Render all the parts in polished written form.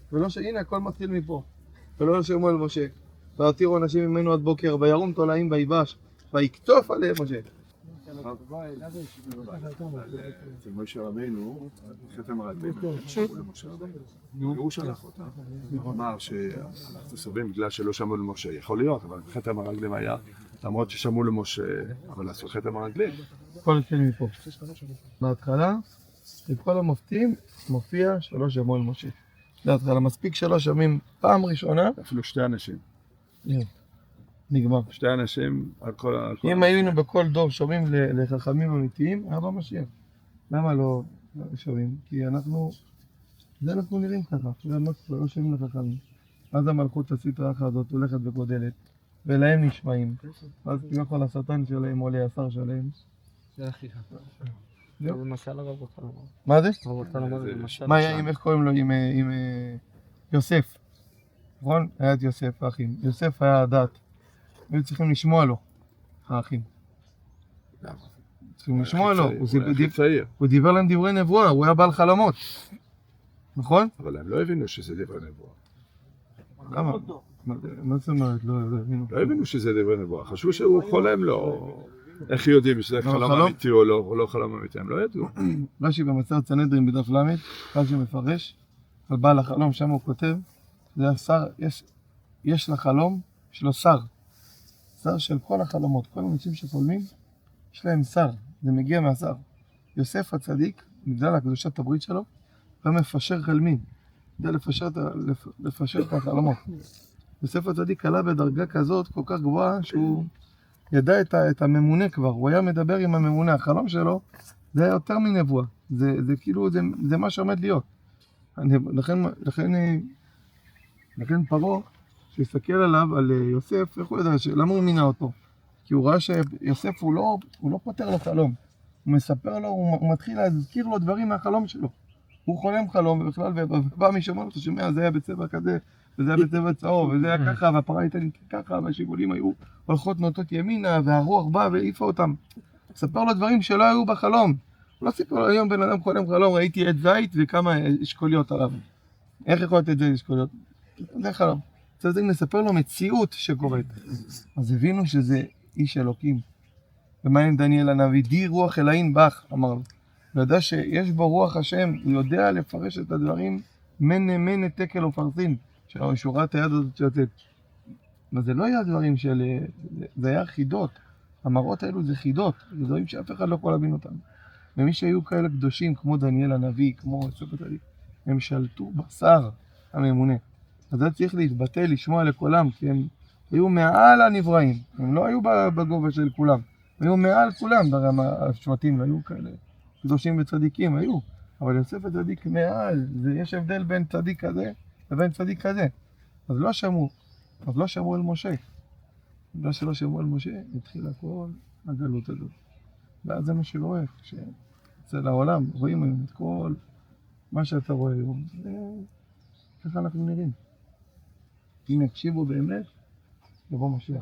ולא הנה הכל מתחיל מפה. ולא שמואל משה. והותירו אנשים ממנו עד בוקר, וירום תולעים ויבש, ויקטוף עליהם משה. אצל משה רבינו, חתם הרגלים, הוא שלח אותם. הוא אמר שאנחנו סוברים בגלל שלא שמעו למשה, יכול להיות, אבל חתם הרגלים היה, למרות ששמעו למשה, אבל עשו חתם הרגלים. הכל התחיל מפה. בהתחלה, בכל המופתים מופיע שלא שמעו למשה. בהתחלה, מספיק שלא שומעים פעם ראשונה. אפילו שתי אנשים. נגמר. שתי אנשים על כל... אם היינו בכל דור שומעים לחכמים אמיתיים, היה במשיח. למה לא שומעים? כי אנחנו נראים ככה, לא שומעים לחכמים. אז המלכות הסטרה הזאת הולכת וגודלת, ולהם נשמעים. אז כביכול השטן שלהם עולה, השר שלהם. זה הכי חכם. זה משל הרב רוצה לומר. מה זה? הרב רוצה לומר זה משל. מה היה עם, איך קוראים לו, עם יוסף? נכון? היה את יוסף, האחים. יוסף היה הדת. היו צריכים לשמוע לו, האחים. צריכים לשמוע לו. הוא דיבר להם דברי נבואה, הוא היה בעל חלומות. נכון? אבל הם לא הבינו שזה דברי נבואה. למה? מה זאת אומרת? לא הבינו. לא הבינו שזה דברי נבואה. חשבו שהוא חולם לו. איך יודעים שזה חלום אמיתי או לא חלום אמיתי? הם לא ידעו. רש"י במסכת סנהדרין בדף ל', רש"י מפרש על בעל החלום, שם הוא כותב, זה השר, יש לחלום, יש לו שר. שר של כל החלומות, כל האנשים שחולמים, יש להם שר, זה מגיע מהשר. יוסף הצדיק, בגלל הקדושת הברית שלו, הוא מפשר חלמים, יודע לפשר את החלומות. יוסף הצדיק עלה בדרגה כזאת כל כך גבוהה שהוא ידע את הממונה כבר, הוא היה מדבר עם הממונה, החלום שלו זה היה יותר מנבואה, זה כאילו, זה מה שעומד להיות. לכן פרעה, שהסתכל עליו, על יוסף, איך הוא ידע, למה הוא מינה אותו? כי הוא ראה שיוסף הוא לא פותר לו חלום, הוא מספר לו, הוא מתחיל להזכיר לו דברים מהחלום שלו. הוא חולם חלום, ובכלל, ובא מי שאומר לו, אתה שומע, זה היה בצבע כזה, וזה היה בצבע צהוב, וזה היה ככה, והפרה הייתה לי ככה, והשיבולים היו הולכות נוטות ימינה, והרוח באה והעיפה אותם. מספר לו דברים שלא היו בחלום. הוא לא סיפר לו, היום בן אדם חולם חלום, ראיתי עץ זית וכמה אשכוליות עליו. איך יכול להיות את זה אשכוליות? זה חלום. צריך לספר לו מציאות שקורית. אז הבינו שזה איש אלוקים. ומה עם דניאל הנביא? די רוח אלוהים בך, אמר לו. הוא יודע שיש בו רוח השם, הוא יודע לפרש את הדברים מנה תקל ופרסין, שורת היד הזאת שיוצאת. אבל זה לא היה דברים של... זה היה חידות. המראות האלו זה חידות, זה דברים שאף אחד לא יכול להבין אותם. ומי שהיו כאלה קדושים, כמו דניאל הנביא, כמו יוסף הצדיק, הם שלטו בשר הממונה. אז זה צריך להתבטא, לשמוע לקולם, כי הם היו מעל הנבראים, הם לא היו בגובה של כולם, הם היו מעל כולם, השבטים היו כאלה קדושים וצדיקים, היו, אבל יוסף הצדיק מעל, יש הבדל בין צדיק כזה לבין צדיק כזה, אז לא שמעו אל משה, בגלל שלא שמעו אל משה, התחילה כל הגלות הזאת, ואז זה מה שרואה, שאצל העולם רואים היום את כל מה שאתה רואה היום, ככה אנחנו נראים. אם יקשיבו באמת, יבוא משיח.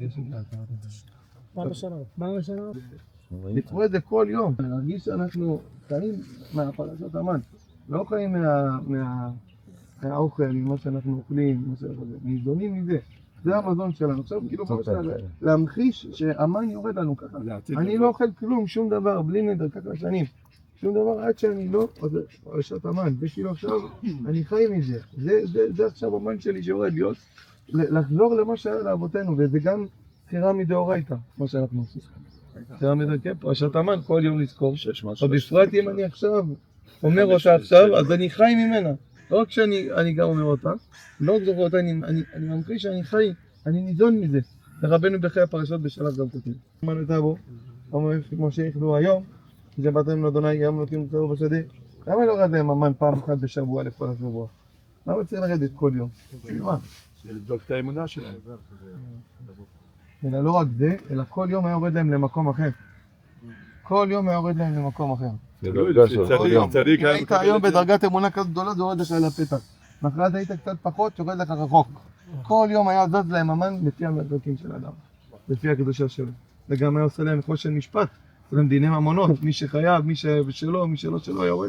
מה בשנה? לקרוא את זה כל יום. להרגיש שאנחנו חיים מהפרשת המן. לא חיים מהאוכל, ממה שאנחנו אוכלים, ניזונים מזה. זה המזון שלנו. עכשיו כאילו להמחיש שהמן יורד לנו ככה. אני לא אוכל כלום, שום דבר, בלי נדר, ככה שנים. שום דבר עד שאני לא, פרשת המן, זה כאילו עכשיו, אני חי מזה, זה עכשיו המן שלי שיורד להיות, לחזור למה שהיה לאבותינו, וזה גם בחירה מדאורייתא, מה שאנחנו עושים. בחירה מדאורייתא, פרשת המן, כל יום לזכור, אבל בפרט אם אני עכשיו אומר אותה עכשיו, אז אני חי ממנה, לא רק שאני גם אומר אותה, לא רק זוכר אותה, אני ממחיש שאני חי, אני ניזון מזה, לרבנו בחיי הפרשות בשלב גם כותב. מה נתן בו? כמו שיכלו היום, זה באתם לאדוני ים נותנים לצעור בשדה. למה לא רדת להם המן פעם אחת בשבוע לכל השבוע? למה צריך לרדת כל יום? מה? לבדוק את האמונה שלהם. אלא לא רק זה, אלא כל יום היה יורד להם למקום אחר. כל יום היה יורד להם למקום אחר. צדיק היית היום בדרגת אמונה כזאת גדולה, זה יורד לך אל הפתח. מחרת היית קצת פחות, יורד לך רחוק. כל יום היה זז להם המן לפי המדרקים של האדם, לפי הקדושה שלו. וגם היה עושה להם חושן משפט. זה דיני ממונות, מי שחייב, מי שלא, מי שלא יורד לו.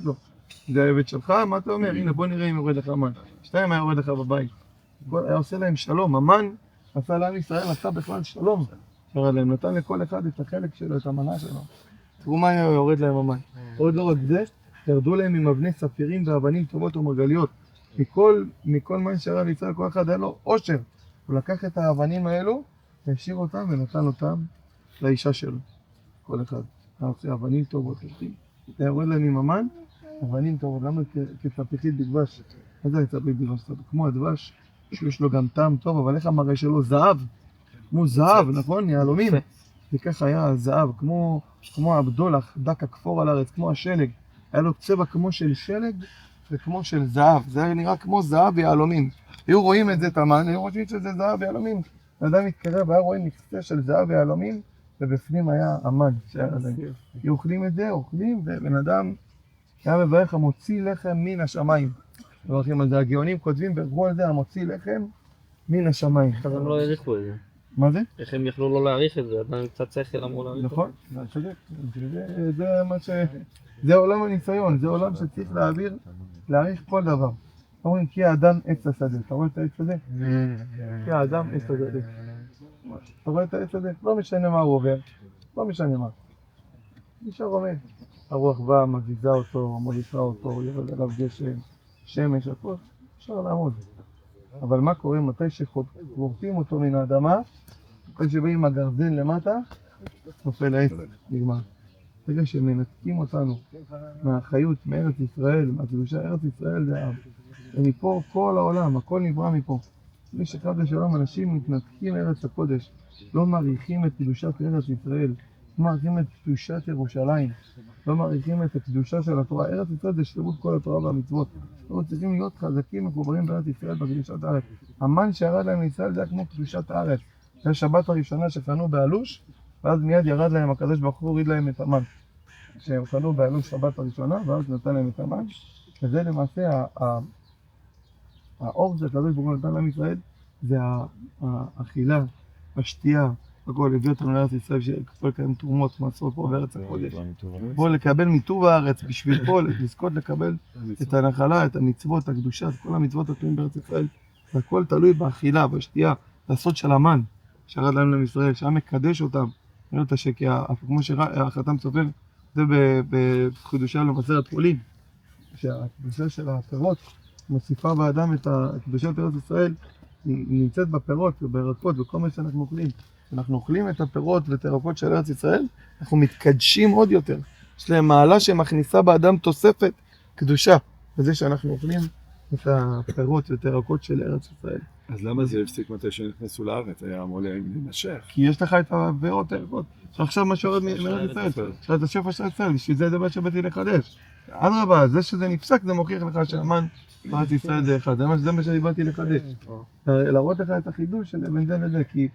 זה העבד שלך, מה אתה אומר? הנה בוא נראה אם יורד לך המן. 2 היה יורד לך בבית. היה עושה להם שלום, המן עשה לעם ישראל, עשה בכלל שלום. יורד להם, נתן לכל אחד את החלק שלו, את המנה שלו. תראו מה היה יורד להם המן. עוד לא רק זה, ירדו להם עם אבני ספירים ואבנים טובות ומרגליות. מכל מן שירד לישראל, כל אחד היה לו עושר. הוא לקח את האבנים האלו, והשאיר אותם ונתן אותם לאישה שלו. כל אחד. היה עושה אבנים טובות. אתה יורד להם עם המן, אבנים טובות. למה כצפיחית בדבש? מה זה צפיחית בדבש? כמו הדבש, שיש לו גם טעם טוב, אבל איך המראה שלו? זהב. כמו זהב, נכון? יהלומים. וכך היה הזהב, כמו הבדולח, דק הכפור על הארץ, כמו השלג. היה לו צבע כמו של שלג וכמו של זהב. זה היה נראה כמו זהב ויהלומים. היו רואים את זה, תמן, היו חושבים שזה זהב ויהלומים. האדם מתקרב, היה רואים מקצה של זהב ויהלומים, ובפנים היה המן. היו אוכלים את זה, אוכלים, ובן אדם היה מברך המוציא לחם מן השמיים. מברכים על זה, הגאונים כותבים, ברכו על זה, המוציא לחם מן השמיים. אז הם לא העריכו את זה. מה זה? איך הם יכלו לא להעריך את זה? עדיין קצת שכל אמרו להעריך את זה. נכון, זה מה ש... זה עולם הניסיון, זה עולם שצריך להעריך כל דבר. אומרים, כי האדם עץ השדה. אתה רואה את העץ הזה? כי האדם עץ השדה. אתה רואה את העץ הזה? לא משנה מה הוא עובר, לא משנה מה. נשאר עומד. הרוח באה, מזיזה אותו, מוליכה אותו, יורד עליו גשם, שמש, הכל. אפשר לעמוד. אבל מה קורה מתי שחורטים אותו מן האדמה, מתי שבאים הגרזן למטה, נופל העץ, נגמר. ברגע שמנתקים אותנו מהחיות, מארץ ישראל, מהקדושה, ארץ ישראל זה העם. ומפה כל העולם, הכל נברא מפה. מי שחד ושלום, אנשים מתנתקים מארץ הקודש, לא מעריכים את קדושת ארץ ישראל, לא מעריכים את קדושת ירושלים, לא מעריכים את הקדושה של התורה. ארץ ישראל זה שלמות כל התורה והמצוות. אנחנו צריכים להיות חזקים מחוברים בארץ ישראל בקדושת הארץ. המן שירד להם לישראל זה היה כמו קדושת הארץ. זה השבת הראשונה שחנו באלוש, ואז מיד ירד להם הקדוש ברוך הוא, הוריד להם את המן. שהם חנו באלוש שבת הראשונה, ואז נתן להם את המן. וזה למעשה האור שהקדוש ברוך הוא נתן להם ישראל, זה האכילה, השתייה, הכל הביא אותנו לארץ ישראל, שכל כאן תרומות, מעשרות פה בארץ הקודש. בואו לקבל מטוב הארץ, בשביל פה, לזכות לקבל את הנחלה, את המצוות, את הקדושה, את כל המצוות התלויים בארץ ישראל. והכל תלוי באכילה, בשתייה, לעשות של המן, שירד להם לישראל, שהיה מקדש אותם. נראה את השקע, כמו שהחתם סופר, זה בקדושה למסרת פולין, שהקדושה של הפירות מוסיפה באדם את הקדושת ארץ ישראל, היא נמצאת בפירות ובירקות, בכל מה שאנחנו אוכלים. כשאנחנו אוכלים את הפירות ואת הירקות של ארץ ישראל, אנחנו מתקדשים עוד יותר. יש להם מעלה שמכניסה באדם תוספת קדושה, בזה שאנחנו אוכלים את הפירות ואת הירקות של ארץ ישראל. אז למה זה הפסיק מתי שנכנסו לארץ? היה אמור להימשך. כי יש לך את הפירות הירקות. עכשיו מה שיורד מארץ ישראל, יש לך את השפע של ישראל, בשביל זה מה שבאתי לחדש. אדרבה, זה שזה נפסק זה מוכיח לך שהמן בארץ ישראל זה אחד, זה מה שאני באתי לחדש. להראות לך את החידוש של בין זה לזה, כי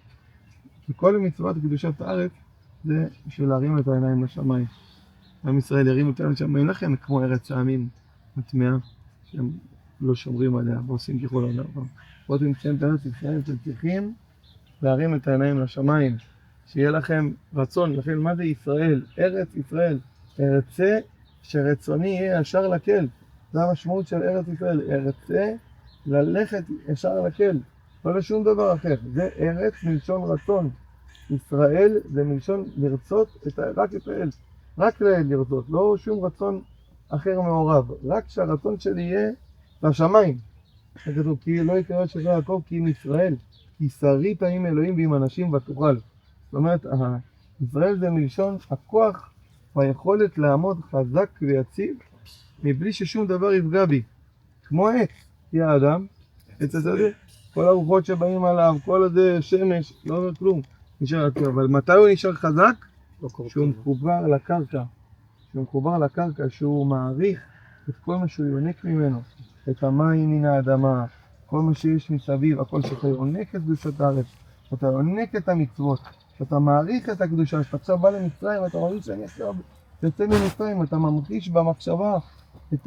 כל מצוות קדושת הארץ זה בשביל להרים את העיניים לשמיים. עם ישראל ירים את העיניים לשמיים לכם כמו ארץ העמים הטמאה, שהם לא שומרים עליה ועושים ככל העולם. פה אתם נמצאים את ארץ ישראל, אתם צריכים להרים את העיניים לשמיים, שיהיה לכם רצון. לכן מה זה ישראל? ארץ ישראל, ארצה שרצוני יהיה ישר לקל. זה המשמעות של ארץ ישראל, ארצה ללכת ישר לקל, לא לשום דבר אחר. זה ארץ מלשון רצון. ישראל זה מלשון לרצות רק את האל, רק לאל לרצות, לא שום רצון אחר מעורב, רק שהרצון שלי יהיה לשמיים. כתוב, כי לא יקרא שמך יעקב כי עם ישראל, כי שרית עם אלוהים ועם אנשים ותוכל. זאת אומרת, ישראל זה מלשון הכוח והיכולת לעמוד חזק ויציב מבלי ששום דבר יפגע בי. כמו עץ, כי האדם, עץ השדה, כל הרוחות שבאים עליו, כל הזה שמש, לא אומר כלום, נשאר עצוב. אבל מתי הוא נשאר חזק? שהוא מחובר לקרקע. שהוא מחובר לקרקע, שהוא מעריך את כל מה שהוא יונק ממנו, את המים מן האדמה, כל מה שיש מסביב, הכל שאתה יונק את קדושת הארץ, שאתה יונק את המצוות, שאתה מעריך את הקדושה, שאתה עכשיו בא למצרים, אתה מרגיש שאני עכשיו יוצא ממצרים, אתה ממחיש במחשבה את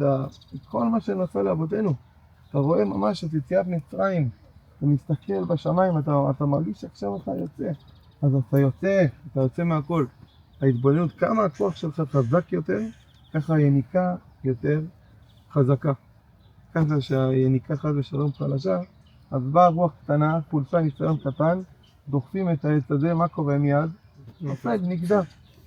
כל מה שנעשה לאבותינו. אתה רואה ממש את יציאת מצרים, אתה מסתכל בשמיים, אתה מרגיש שעכשיו אתה יוצא. אז אתה יוצא מהכל. ההתבוננות, כמה הכוח שלך חזק יותר, ככה יניקה יותר חזקה. ככה שהיניקה חס ושלום חלשה, אז באה רוח קטנה, פולשה ניסיון קטן, דוחפים את העץ הזה, מה קורה מיד? נופל, נגדע.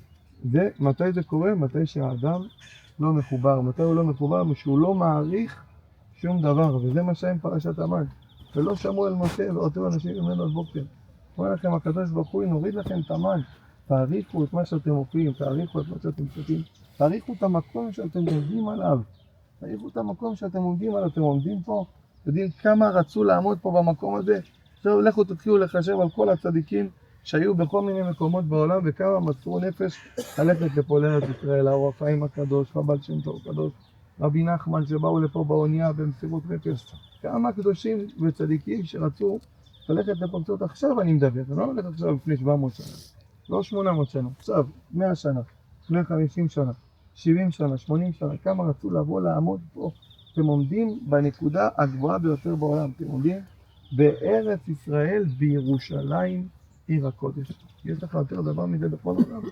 זה, מתי זה קורה? מתי שהאדם לא מחובר. מתי הוא לא מחובר? שהוא לא מעריך שום דבר, וזה מה שהיה עם פרשת המן. ולא שמעו אל משה ואותו אנשים ממנו על בוקר. אומר לכם, הקדוש ברוך הוא נוריד לכם את המן, תעריכו את מה שאתם אוכלים, תעריכו את מה שאתם שותים, תעריכו את המקום שאתם עומדים עליו, תעריכו את המקום שאתם עומדים עליו, אתם עומדים פה, יודעים כמה רצו לעמוד פה במקום הזה, עכשיו לכו תתחילו לחשב על כל הצדיקים שהיו בכל מיני מקומות בעולם וכמה מסרו נפש ללכת לפה לארץ ישראל, האור החיים הקדוש, חבל שם טוב קדוש, רבי נחמן שבאו לפה באונייה במסירות נפש, כמה קדושים וצדיקים שרצו ללכת לפרצות. עכשיו אני מדבר, אני לא הולך עכשיו לפני 700 שנה, לא 800 שנה, עכשיו 100 שנה, 150 שנה, 70 שנה, 80 שנה, כמה רצו לבוא לעמוד פה. אתם עומדים בנקודה הגבוהה ביותר בעולם, אתם עומדים בארץ ישראל, בירושלים, עיר הקודש. יש לך יותר דבר מזה בכל העולם?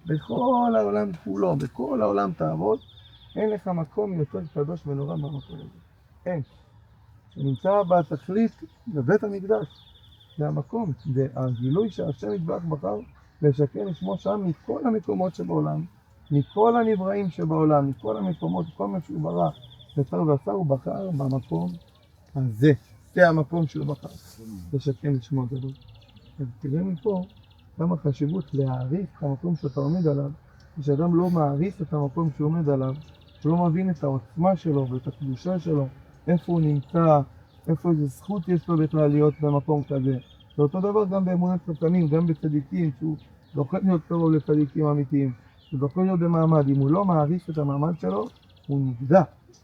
בכל העולם כולו, בכל העולם תעבוד, אין לך מקום יותר קדוש ונורא מהמקום הזה. אין. שנמצא בתכלית בבית המקדש. זה המקום, זה הגילוי שהשם יתברך בחר לשכן לשמו שם מכל המקומות שבעולם, מכל הנבראים שבעולם, מכל המקומות, כל מה שהוא ברא, יצר ועשה, הוא בחר במקום הזה. זה המקום שהוא בחר לשכן לשמו הגדול. אז תראה מפה כמה חשיבות להעריך את המקום שאתה עומד עליו, ושאדם לא מעריך את המקום שהוא עומד עליו, שהוא לא מבין את העוצמה שלו ואת הקדושה שלו, איפה הוא נמצא, איפה איזה זכות יש לו בכלל להיות במקום כזה. זה אותו דבר גם באמונת חכמים, גם בצדיקים, שהוא זוכה להיות קרוב לצדיקים אמיתיים, הוא זוכה להיות במעמד. אם הוא לא מעריך את המעמד שלו, הוא נגדע.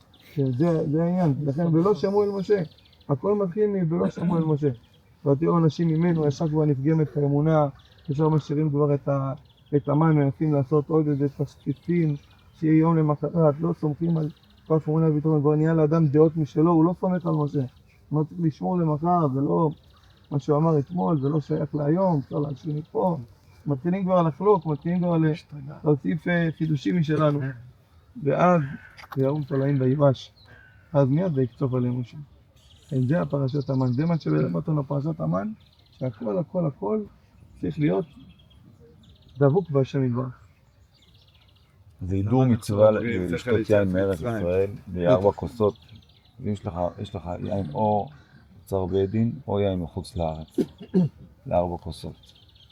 זה העניין. לכן, ולא שמעו אל משה. הכל מתחיל מבלא שמעו אל משה. ותראו אנשים ממנו, ישר כבר נפגמת האמונה, ישר משאירים כבר את המן, מנסים לעשות עוד איזה תשקיפים, שיהיה יום למחרת, לא סומכים על כף אמונה ופתאום, כבר נהיה לאדם דעות משלו, הוא לא סומך על משה. הוא צריך לשמור למחר, זה לא מה שהוא אמר אתמול, זה לא שייך להיום, אפשר להשלים מפה. מתחילים כבר לחלוק, מתחילים כבר להוסיף חידושים משלנו. ואז ירום תולעים ויבש. אז מיד זה יקצוף עליהם משה. זה הפרשת המן, זה מה שבלם אותנו פרשת המן, שהכל הכל הכל צריך להיות דבוק בהשם יתברך. זה הידור מצווה לשתות יין מארץ ישראל ב4 כוסות. יש לך יין או אוצר בית דין או יין מחוץ לארץ, ל4 כוסות.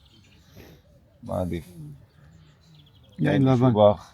מה עדיף? יין לבן.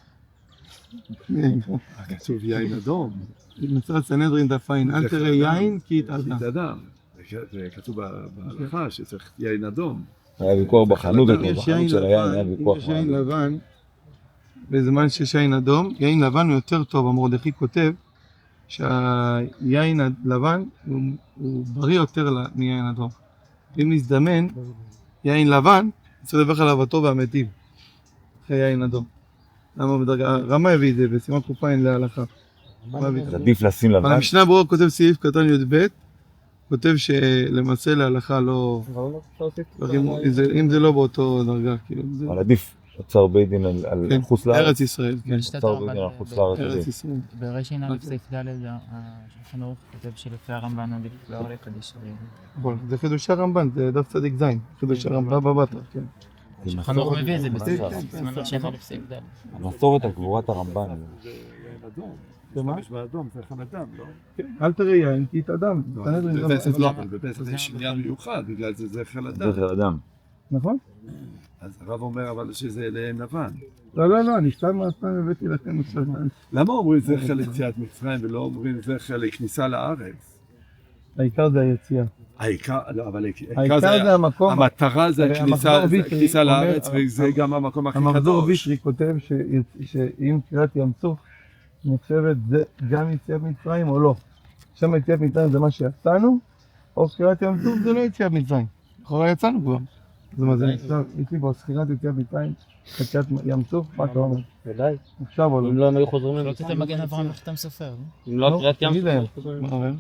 כתוב יין אדום. מסרת סנהדרין דף עין, אל תראה יין כי יתאדה. זה כתוב בהלכה שצריך יין אדום. היה ויכוח בחנות של היין, היה ויכוח. יש יין לבן, בזמן שיש יין אדום, יין לבן הוא יותר טוב. המרדכי כותב שהיין הלבן הוא בריא יותר מיין אדום. אם נזדמן יין לבן, צריך לדבר עליו הטוב והמיטיב אחרי יין אדום. למה בדרגה? רמה הביא את זה בסימן קופיים להלכה. עדיף לשים לבן. המשנה ברורה כותב סעיף קטן י"ב, כותב שלמעשה להלכה לא, אם זה לא באותו דרגה, כאילו. אבל עדיף אוצר בית דין על חוץ לארץ. ארץ ישראל, כן. אוצר בית דין על חוץ לארץ. ארץ ישראל. ברש"ן א' סעיף ד' השולחן ערוך כותב שלפי הרמב"ן עדיף לא לקדש. נכון, זה חידוש הרמב"ן, זה דף צדיק זין, חידוש הרמב"ן בבתר, כן. השולחן ערוך מביא את זה בסעיף ברש"ן א' סעיף ד'. המסורת על גבורת הרמב"ן. זה יין אדום. ומה? יש באדום, זה חם אדם, לא? אל תראה יין כי יתאדם. בפסח לא, אבל בפסח יש עניין מיוחד, בגלל זה זכר אדם. זכר אדם. נכון? אז הרב אומר אבל שזה ליין לבן. לא, אני סתם הבאתי לכם עכשיו. למה אומרים זכר ליציאת מצרים ולא אומרים זכר לכניסה לארץ? העיקר זה היציאה. העיקר, לא, אבל העיקר זה המקום. המטרה זה הכניסה לארץ, וזה גם המקום הכי המחזור קדוש. בישרי כותב שאם קריאת ים סוף נחשבת זה גם יציאת מצרים או לא. שם יציאת מצרים זה מה שיצאנו, או קריאת ים סוף זה לא יציאת מצרים. אחורה יצאנו כבר. זאת אומרת, זה נחשב, יש לי בו סחירת יציאת מצרים, קריאת ים סוף, מה אתה אומר? ודאי. עכשיו או לא? אם לא הם היו חוזרים לא למצרים. כתב מגן אברהם נחתם סופר. אם לא קריאת ים תגיד להם. סוף. מה אומר?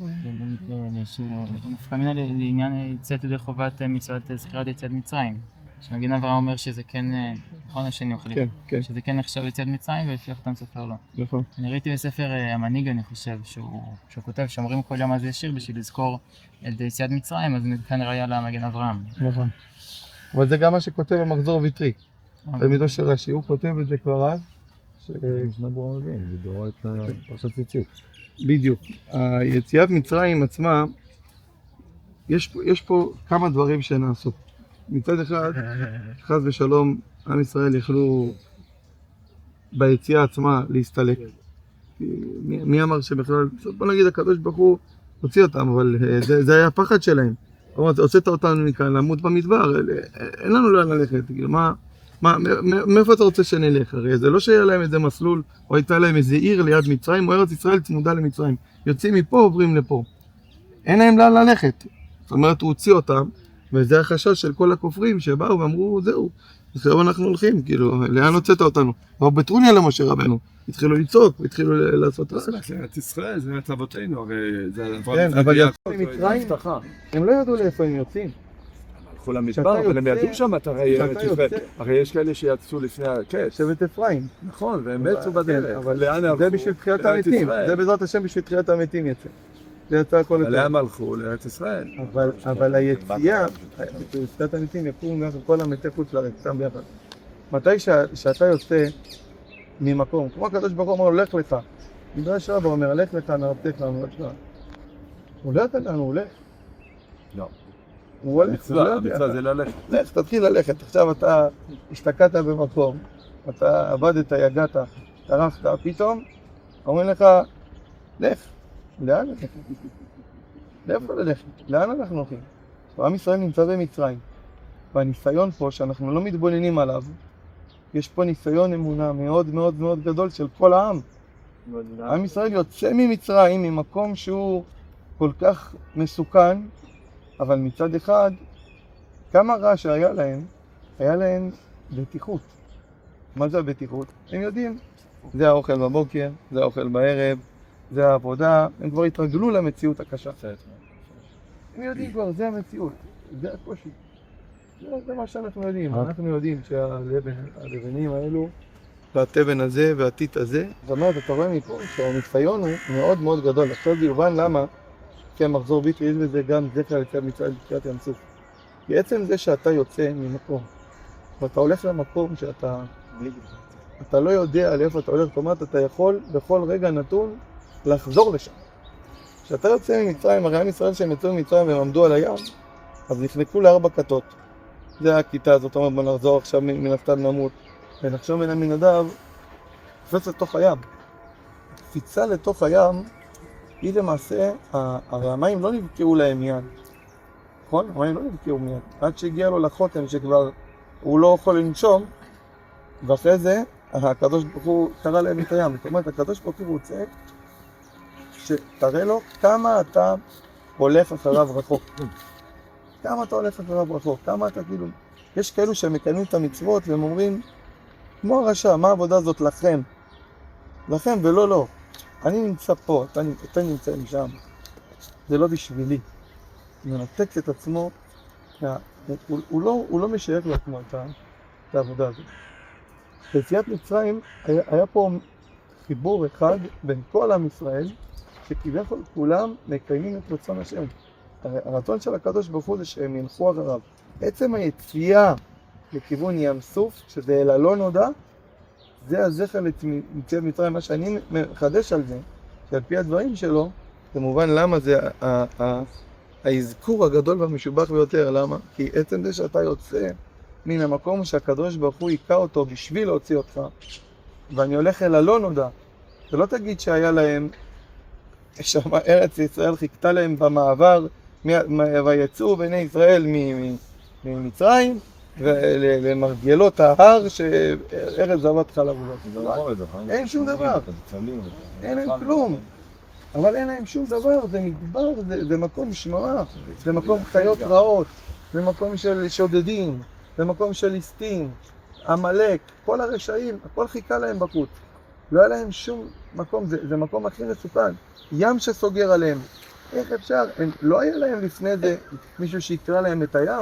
שנפקא מינה לעניין יציאת ידי חובת מצוות זכירת יציאת מצרים. שמגן אברהם אומר שזה כן, נכון השני אוכלים, כן, כן. שזה כן נחשב יציאת מצרים ולפי אותם ספר לא. נכון. אני ראיתי בספר המנהיג, אני חושב, שהוא כותב שאומרים כל יום הזה שיר בשביל לזכור את יציאת מצרים, אז כנראה היה למגן אברהם. נכון. אבל זה גם מה שכותב המחזור ויטרי. תלמידו של רש"י, הוא כותב את זה כבר אז. משנה ברורה מבין, זה דורות פרשת ציצית. בדיוק. היציאת מצרים עצמה, יש פה כמה דברים שנעשו. מצד אחד, חס ושלום, עם ישראל יכלו ביציאה עצמה להסתלק. מי אמר שבכלל, בוא נגיד הקדוש ברוך הוא הוציא אותם, אבל זה היה הפחד שלהם. הוצאת אותנו מכאן, למות במדבר, אין לנו לאן ללכת. מאיפה אתה רוצה שנלך? הרי זה לא שהיה להם איזה מסלול, או הייתה להם איזה עיר ליד מצרים, או ארץ ישראל צמודה למצרים. יוצאים מפה, עוברים לפה. אין להם לאן ללכת. זאת אומרת, הוא הוציא אותם, וזה החשש של כל הכופרים שבאו ואמרו, זהו, עכשיו אנחנו הולכים, כאילו, לאן הוצאת אותנו? אבל בטרוניה למשה רבנו, התחילו לצעוק, התחילו לעשות את זה. זה ארץ ישראל, זה ארץ אבותינו, הרי זה... כן, אבל יצאו ממצרים, הם לא ידעו לאיפה הם יוצאים. הלכו למדבר, אבל הם ידעו שם את הרי ארץ ישראל. הרי יש כאלה שיצאו לפני הקץ. שבט אפרים. נכון, והם מצאו בדרך. אבל זה בשביל תחיית המתים, זה בעזרת השם בשביל תחיית המתים יצא. זה יצא הכל יותר. עליהם הלכו לארץ ישראל. אבל היציאה, תחיית המתים יקום גם כל המתי חוץ לארץ, סתם ביחד. מתי שאתה יוצא ממקום, כמו הקדוש ברוך הוא אומר, לך לך. מדרש רבה אומר, לך לך, נרתך לנו, לך לך. הוא לא יתן לנו, הוא הולך. לא. הוא הולך, המצווה זה ללכת. לך, תתחיל ללכת. עכשיו אתה השתקעת במקום, אתה עבדת, יגעת, טרחת, פתאום אומרים לך, לך. לאן ללכת? לאיפה ללכת? לאן אנחנו הולכים? עם ישראל נמצא במצרים, והניסיון פה שאנחנו לא מתבוננים עליו, יש פה ניסיון אמונה מאוד מאוד מאוד גדול של כל העם. עם ישראל יוצא ממצרים, ממקום שהוא כל כך מסוכן, אבל מצד אחד, כמה רע שהיה להם, היה להם בטיחות. מה זה הבטיחות? הם יודעים, זה האוכל בבוקר, זה האוכל בערב, זה העבודה, הם כבר התרגלו למציאות הקשה. הם יודעים כבר, זה המציאות, זה הקושי. זה מה שאנחנו יודעים. אנחנו יודעים שהלבנים האלו, והתבן הזה והטיט הזה, זאת אומרת, אתה רואה מפה שהניסיון הוא מאוד מאוד גדול. עכשיו זה יובן למה, כי המחזור ויטרי יש בזה גם זכר ליציאת מצרים בתחילת ים סוף. כי עצם זה שאתה יוצא ממקום, ואתה הולך למקום שאתה לא יודע לאיפה אתה הולך, זאת אומרת, אתה יכול בכל רגע נתון לחזור לשם. כשאתה יוצא ממצרים, הרי עם ישראל שהם יצאו ממצרים והם עמדו על הים, אז נחלקו ל4 כתות. זה הכיתה, זאת אומרת, בוא נחזור עכשיו מן הסתם נמות, ונחשוב מן המנדב, קפץ לתוך הים. קפיצה לתוך הים, היא למעשה, הרי המים לא נבקעו להם מיד. נכון? המים לא נבקעו מיד. עד שהגיע לו לחותם שכבר הוא לא יכול לנשום, ואחרי זה, הקדוש ברוך הוא קרא להם את הים. זאת אומרת, הקדוש ברוך הוא רוצה שתראה לו כמה אתה הולך אחריו רחוק. כמה אתה הולך אחריו רחוק, כמה אתה כאילו... יש כאלו שמקיימים את המצוות והם אומרים, כמו הרשע, מה העבודה הזאת לכם? לכם ולא לא. אני נמצא פה, אתה נמצא שם. זה לא בשבילי. הוא מנתק את עצמו, הוא לא משייך לעצמו את העבודה הזאת. ביציאת מצרים היה פה חיבור אחד בין כל עם ישראל, שכביכול כולם מקיימים את רצון השם. הרצון של הקדוש ברוך הוא זה שהם ילכו אחריו. עצם היציאה לכיוון ים סוף, שזה אל הלא נודע, זה הזכר ליציאת מצרים. מה שאני מחדש על זה, שעל פי הדברים שלו, כמובן למה זה האזכור הגדול והמשובח ביותר. למה? כי עצם זה שאתה יוצא מן המקום שהקדוש ברוך הוא יקע אותו בשביל להוציא אותך, ואני הולך אל הלא נודע, ולא תגיד שהיה להם, שם ארץ ישראל חיכתה להם במעבר, ויצאו בני ישראל ממצרים, ולמרגלות ההר שארץ זבת חלב ודבש. אין שום דבר, אין להם כלום. אבל אין להם שום דבר, זה מדבר, זה מקום שממה, זה מקום חיות רעות, זה מקום של שודדים, זה מקום של ליסטים, עמלק, כל הרשעים, הכל חיכה להם בחוץ. לא היה להם שום מקום, זה מקום הכי מסוכן, ים שסוגר עליהם. איך אפשר? לא היה להם לפני זה מישהו שיקרא להם את הים,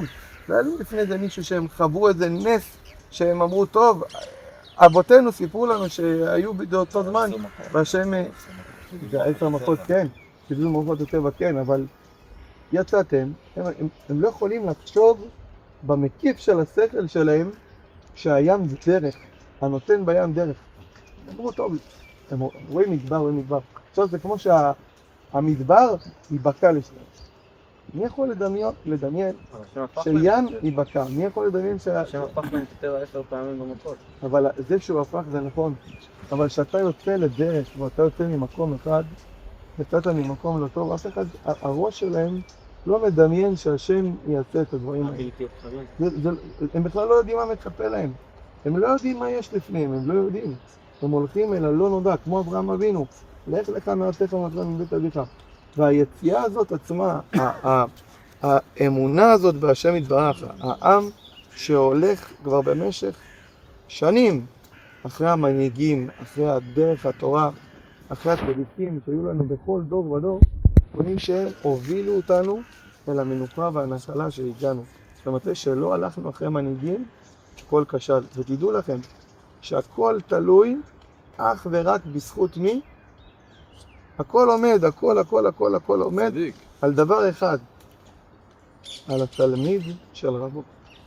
לא היה לי לפני זה מישהו שהם חוו איזה נס, שהם אמרו, טוב, אבותינו סיפרו לנו שהיו באותו זמן, והשם, זה 10 מכות, כן, קיבלו מערכות הטבע, כן, אבל יצאתם, הם לא יכולים לחשוב במקיף של השכל שלהם, שהים זה דרך, הנותן בים דרך. אמרו, טוב, הם רואים מדבר. עכשיו זה כמו שהמדבר ייבקע לשלם. מי יכול לדמיין שים ייבקע? מי יכול לדמיין השם הפך להם יותר 10 פעמים במכות. אבל זה שהוא הפך זה נכון. אבל כשאתה יוצא לדרך ואתה יוצא ממקום אחד, יצאת ממקום לא טוב, אף אחד, הראש שלהם לא מדמיין שהשם יעשה את הדברים האלה. הם בכלל לא יודעים מה מצפה להם. הם לא יודעים מה יש לפניהם, הם לא יודעים. הם הולכים אל הלא נודע, כמו אברהם אבינו. לך לך מארצך ומארצך מבית אביך. והיציאה הזאת עצמה, האמונה הזאת בהשם יתברך, העם שהולך כבר במשך שנים אחרי המנהיגים, אחרי הדרך התורה, אחרי הצדיקים שהיו לנו בכל דור ודור, רואים שהם הובילו אותנו אל המנוחה והנחלה שהגענו. זאת אומרת שלא הלכנו אחרי מנהיגים, הכל כשל. ותדעו לכם שהכל תלוי אך ורק בזכות מי? הכל עומד, הכל עומד על דבר אחד, על התלמיד של רבו.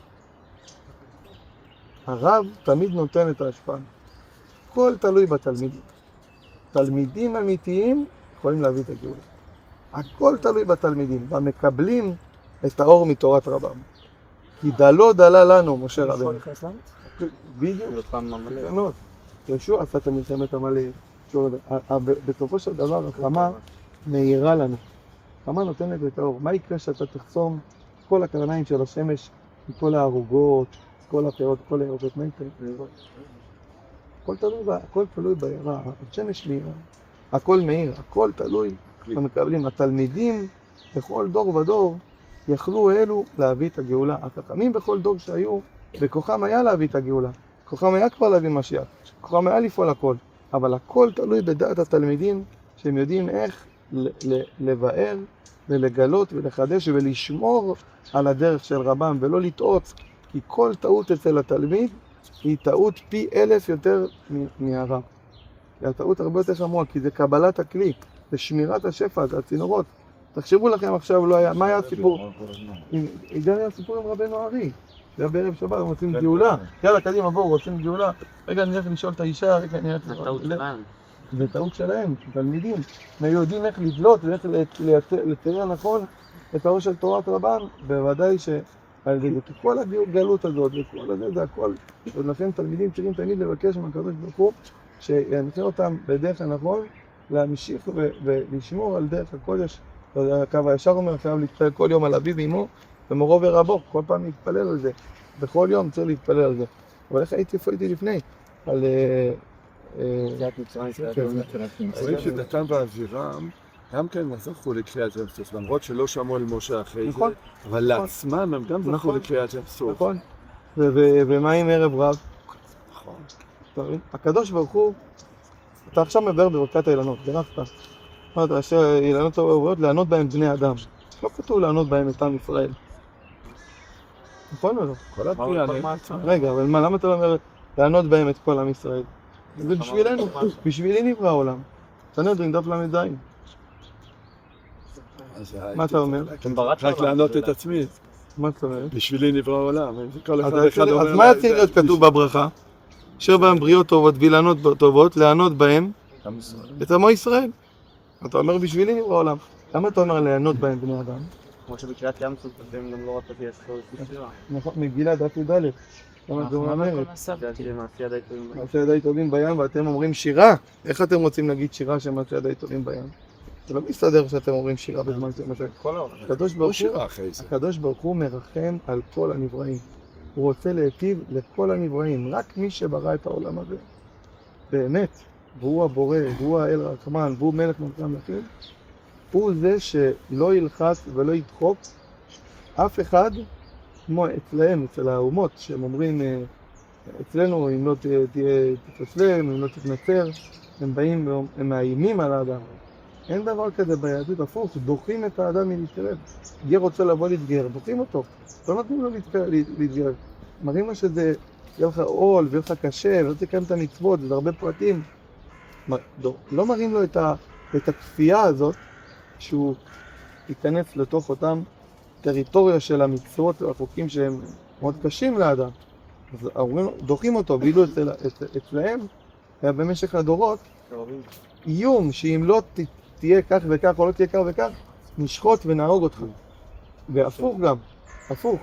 הרב תמיד נותן את ההשפעה. הכל תלוי בתלמידים. תלמידים אמיתיים יכולים להביא את הגאולה. הכל תלוי בתלמידים, במקבלים את האור מתורת רבם. כי דלו דלה לנו, משה רבנו. בדיוק. יהושע עשה את המלחמת עמלק. בסופו של דבר, החמה מאירה לנו. החמה נותנת את האור. מה יקרה שאתה תחסום כל הקרניים של השמש, כל הערוגות, כל הפירות, כל הירקות, מה יקרה? הכל תלוי בעירה, השמש מאירה. הכל מאיר, הכל תלוי במקבלים. התלמידים בכל דור ודור יכלו אלו להביא את הגאולה. החכמים בכל דור שהיו, בכוחם היה להביא את הגאולה. כוחם היה כבר להביא משיח. כוחם היה לפעול הכל. אבל הכל תלוי בדעת התלמידים שהם יודעים איך לבאר ולגלות ולחדש ולשמור על הדרך של רבם ולא לטעות, כי כל טעות אצל התלמיד היא טעות פי 1000 יותר מהרב. הטעות הרבה יותר חמורה, כי זה קבלת הכלי, זה שמירת השפע, זה הצינורות. תחשבו לכם עכשיו, לא היה, מה היה הסיפור? היה הסיפור עם רבנו הארי. זה היה בערב שבת, הם רוצים גאולה. יאללה, קדימה, בואו, רוצים גאולה. רגע, אני הולך לשאול את האישה, רגע, אני הולך... זה טעות שלהם. זה טעות שלהם, תלמידים. הם יודעים איך לבלוט ואיך לצייר נכון את האור של תורת רבם, בוודאי שעל ידי כל הגלות הזאת, וכל הזה, זה הכל. ולכן תלמידים צריכים תמיד לבקש מהקדוש ברוך הוא, שינחה אותם בדרך הנכון, להמשיך ולשמור על דרך הקודש. הקו הישר אומר, חייב להתפלל כל יום על אביו ואמו, ומורו ורבו, כל פעם להתפלל על זה. בכל יום צריך להתפלל על זה. אבל איך איפה הייתי לפני? על... רואים שדתן ואבירם גם כן זכו לקריאת ים סוף, למרות שלא שמעו על משה אחרי זה, אבל לעצמם הם גם זכו לקריאת ים סוף. נכון. ומה עם ערב רב? נכון. הקדוש ברוך הוא, אתה עכשיו מדבר בברכת האילנות, בירכת. אמרת, אשר אילנות אוהבות לענות בהם בני אדם. לא כתוב לענות בהם את עם ישראל. נכון או לא? כל הפריעה. רגע, אבל מה, למה אתה לא אומר לענות בהם את כל עם ישראל? זה בשבילנו, בשבילי נברא העולם. סנהדרין דף ל"ז. מה אתה אומר? רק לענות את עצמי. מה אתה אומר? בשבילי נברא העולם. אז מה צריך להיות כתוב בברכה? אשר בהם בריאות טובות וילנות טובות, לענות בהם את עמו ישראל. אתה אומר בשבילי נברא העולם. למה אתה אומר לענות בהם בני אדם? כמו שבקריאת ים סוף אתם גם לא רציתי לעשות שירה. נכון, מגילה דף י"א. למה זה אומרת? מעשה ידי טובים בים ואתם אומרים שירה? איך אתם רוצים להגיד שירה שמעשה ידי טובים בים? זה לא מסתדר שאתם אומרים שירה בזמן שמעשה. הקדוש ברוך הוא מרחם על כל הנבראים. הוא רוצה להיטיב לכל הנבראים. רק מי שברא את העולם הזה, באמת, והוא הבורא, והוא האל רחמן, והוא מלך מלכי המלכים, הוא זה שלא ילחץ ולא ידחוק אף אחד, כמו אצלהם, אצל האומות, שהם אומרים אצלנו, אם לא תתאסלם, אם לא תתנצר, הם באים, הם מאיימים על האדם. אין דבר כזה ביהדות, הפוך, דוחים את האדם מלהתקרב. גר רוצה לבוא להתגייר, דוחים אותו. לא נותנים לו להתגייר. מראים לו שזה יהיה לך עול, ויהיה לך קשה, ולא תקיים את המצוות, זה הרבה פרטים. לא מראים לו את הכפייה הזאת, שהוא ייכנס לתוך אותם טריטוריה של המצוות והחוקים שהם מאוד קשים לאדם. אז דוחים אותו, ואילו אצלהם היה במשך הדורות איום שאם לא תהיה כך וכך או לא תהיה כך וכך, נשחוט ונהרוג אותך. והפוך גם, הפוך.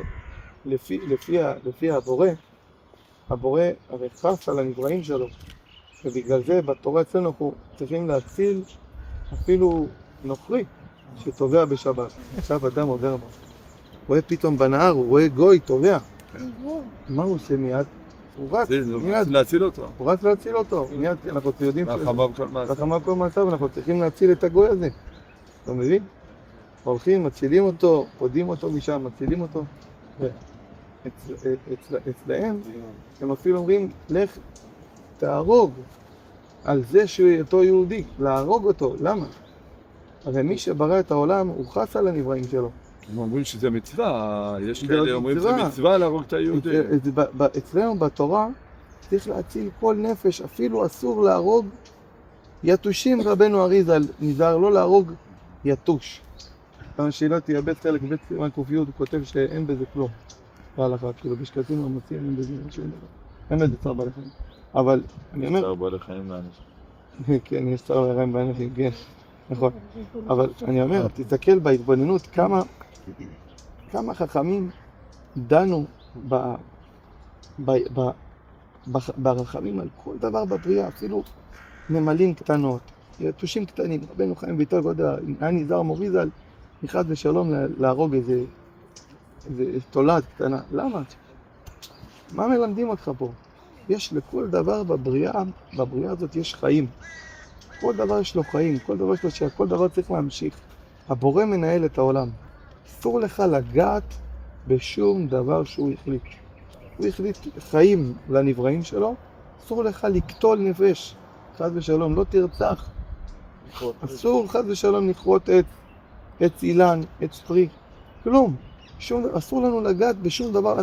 ולפי הבורא הרי חס על הנבראים שלו. ובגלל זה בתורה אצלנו אנחנו צריכים להציל אפילו נוכרי שטובע בשבת. עכשיו אדם עובר בו. רואה פתאום בנהר, הוא רואה גוי טובע. מה הוא עושה מיד? הוא רץ להציל אותו. הוא רץ להציל אותו. מיד אנחנו יודעים רחמיו כל מצב, אנחנו צריכים להציל את הגוי הזה. אתה מבין? הולכים, מצילים אותו, פודים אותו משם, מצילים אותו. אצלהם הם אפילו אומרים, לך תהרוג על זה שהוא אותו יהודי, להרוג אותו. למה? הרי מי שברא את העולם הוא חס על הנבראים שלו. הם אומרים שזה מצווה, יש כאלה אומרים שזה מצווה להרוג את היהודי. אצלנו בתורה צריך להציל כל נפש, אפילו אסור להרוג יתושים. רבנו אריז"ל נזהר לא להרוג יתוש. השאלה תייבד חלק בית סימן קופיות, הוא כותב שאין בזה כלום. בהלכה, כאילו בשקטים המוצאים אין בזה שום דבר. אין בזה צער בעלי חיים. אבל אני אומר... צער בעלי חיים לאנשים. כן, יש צער בעלי חיים באנשים, כן. נכון. אבל אני אומר, תסתכל בהתבוננות כמה חכמים דנו ברחמים על כל דבר בבריאה, אפילו נמלים קטנות, יתושים קטנים. רבנו חיים ויטל, היה נזהר מוריז"ל, אחד ושלום להרוג איזה תולעת קטנה. למה? מה מלמדים אותך פה? יש לכל דבר בבריאה הזאת יש חיים. כל דבר יש לו חיים, כל דבר יש לו כל דבר צריך להמשיך. הבורא מנהל את העולם. אסור לך לגעת בשום דבר שהוא החליט. הוא החליט חיים לנבראים שלו, אסור לך לקטול נפש. חס ושלום, לא תרצח. אסור חס ושלום לכרות עץ אילן, עץ פרי. כלום. אסור לנו לגעת בשום דבר.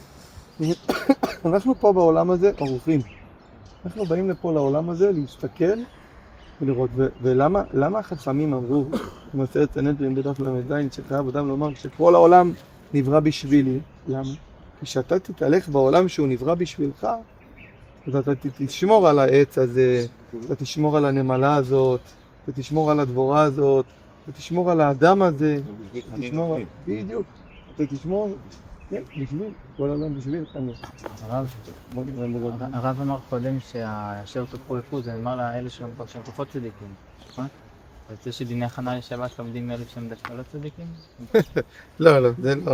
אנחנו פה בעולם הזה ערוכים. אנחנו באים לפה לעולם הזה להסתכל ולראות. ולמה החכמים אמרו, במסכת סנהדרין בדף ל"ז, שחייב אדם לומר שכל העולם נברא בשבילי? למה? כשאתה תתהלך בעולם שהוא נברא בשבילך, אז אתה תשמור על העץ הזה, אתה תשמור על הנמלה הזאת, אתה תשמור על הדבורה הזאת, אתה תשמור על האדם הזה, תשמור על... בדיוק, אתה תשמור... כן, בשביל, כל העולם בשביל, הרב אמר קודם שהאשר תופו יפו, זה נאמר לאלה שהם תופות צדיקים, נכון? זה שדיני הכנה לשבת לומדים מאלו שהם דווקא לא צדיקים? לא, זה לא.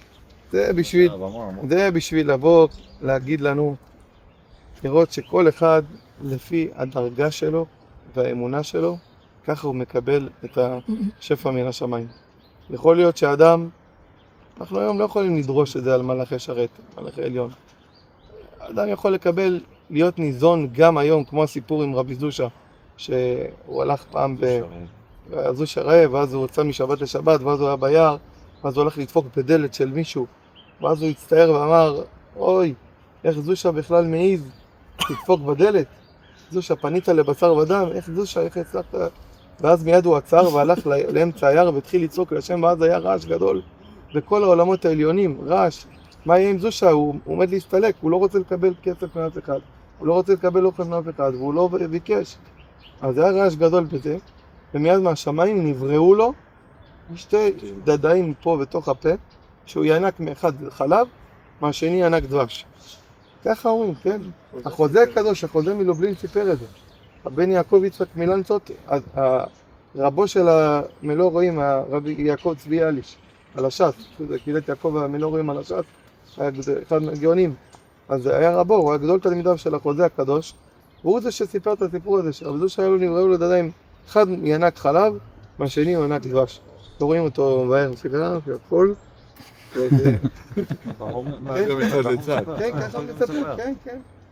זה בשביל לבוא, להגיד לנו, לראות שכל אחד לפי הדרגה שלו והאמונה שלו, ככה הוא מקבל את השפע מן השמיים. יכול להיות שאדם, אנחנו היום לא יכולים לדרוש את זה על מלאכי שרת, מלאכי עליון. האדם יכול לקבל, להיות ניזון גם היום, כמו הסיפור עם רבי זושה, שהוא הלך פעם זושה רעב, ואז הוא יצא משבת לשבת, ואז הוא היה ביער, ואז הוא הולך לדפוק בדלת של מישהו, ואז הוא הצטער ואמר, אוי, איך זושה בכלל מעיז לדפוק בדלת? זושה, פנית לבשר ודם, איך זושה, איך הצלחת? ואז מיד הוא עצר והלך לאמצע היער והתחיל לצעוק לשם, ואז היה רעש גדול בכל העולמות העליונים, רעש. מה יהיה עם זושה? הוא עומד להסתלק, הוא לא רוצה לקבל כסף מאף אחד, הוא לא רוצה לקבל אוכל מאף אחד, והוא לא ביקש. אז היה רעש גדול בזה, ומיד מהשמיים נבראו לו שתי דדיים פה בתוך הפה, שהוא ינק מאחד חלב, מהשני ינק דבש. ככה אומרים, כן? החוזה הקדוש, החוזה מלובלין סיפר את זה. הבן יעקב יצחק מלנצות, רבו של המלוא רואים, הרבי יעקב צבי אליש, על הש"ס, קהילת יעקב המלוא רואים על הש"ס, היה אחד מהגאונים. אז היה רבו, הוא היה גדול תלמידיו של החוזה הקדוש, והוא זה שסיפר את הסיפור הזה, שרב זושה היו נבראו לו דדיים, אחד ינק חלב, מהשני הוא ינק דבש. לא רואים אותו בערב, סיפר, הכל. כן, ככה מספר, כן.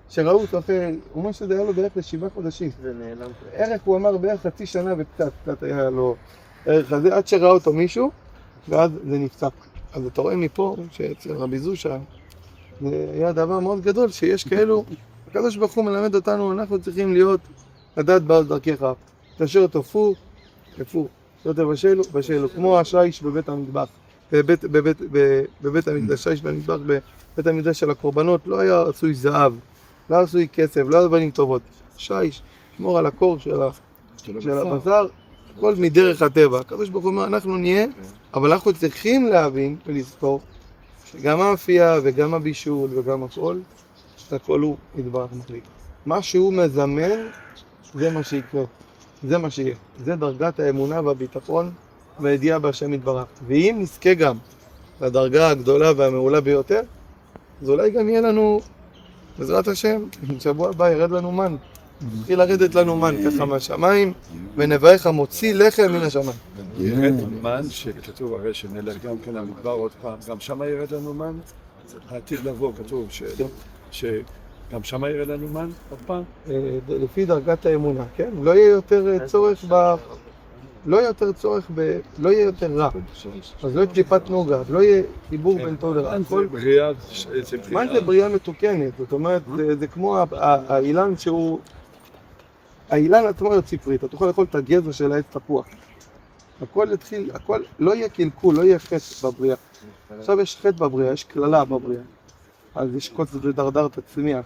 שראו אותו אחרי, הוא אומר שזה היה לו בערך ל7 חודשים. זה נעלם. ערך הוא אמר בערך חצי שנה וקצת היה לו ערך הזה, עד שראה אותו מישהו, ואז זה נפסק. אז אתה רואה מפה שאצל רבי זושה, זה היה דבר מאוד גדול, שיש כאלו, הקדוש ברוך הוא מלמד אותנו, אנחנו צריכים להיות, לדעת בעל דרכך, תשאיר אותו פור, כפור, לא תבשלו, בשלו, כמו השיש בבית המטבח, בבית המקדש, שיש במטבח, בבית המקדש של הקורבנות, לא היה עשוי זהב, לא עשוי כסף, לא היה בנים טובות, שיש, שמור על הקור של הבשר, הכל מדרך הטבע. הקדוש ברוך הוא אומר, אנחנו נהיה, אבל אנחנו צריכים להבין ולזכור שגם האפייה וגם הבישול וגם הכל הוא יתברך מחליט. מה שהוא מזמן, זה מה שיקרה, זה מה שיהיה. זה דרגת האמונה והביטחון והידיעה בהשם יתברך. ואם נזכה גם לדרגה הגדולה והמעולה ביותר, אז אולי גם יהיה לנו, בעזרת השם, שבוע הבא ירד לנו מן. התחיל לרדת לנו מן ככה מהשמיים, ונברך המוציא לחם מן השמיים. ירד מן שכתוב הרי שנלך גם כן למדבר עוד פעם, גם שם ירד לנו מן? העתיד לבוא כתוב שגם שם ירד לנו מן עוד פעם? לפי דרגת האמונה, כן? לא יהיה יותר צורך לא יהיה יותר רע. אז לא יהיה קליפת נוגה, לא יהיה חיבור בין טוב לרע. מן זה בריאה מתוקנת, זאת אומרת, זה כמו האילן שהוא... האילן עצמו יוצא פרי, אתה תוכל לאכול את הגזע של העץ תפוח. הכל יתחיל, לא יהיה קלקול, לא יהיה חטא בבריאה. עכשיו יש חטא בבריאה, יש כללה בבריאה. אז יש קוץ ודרדר תצמיח,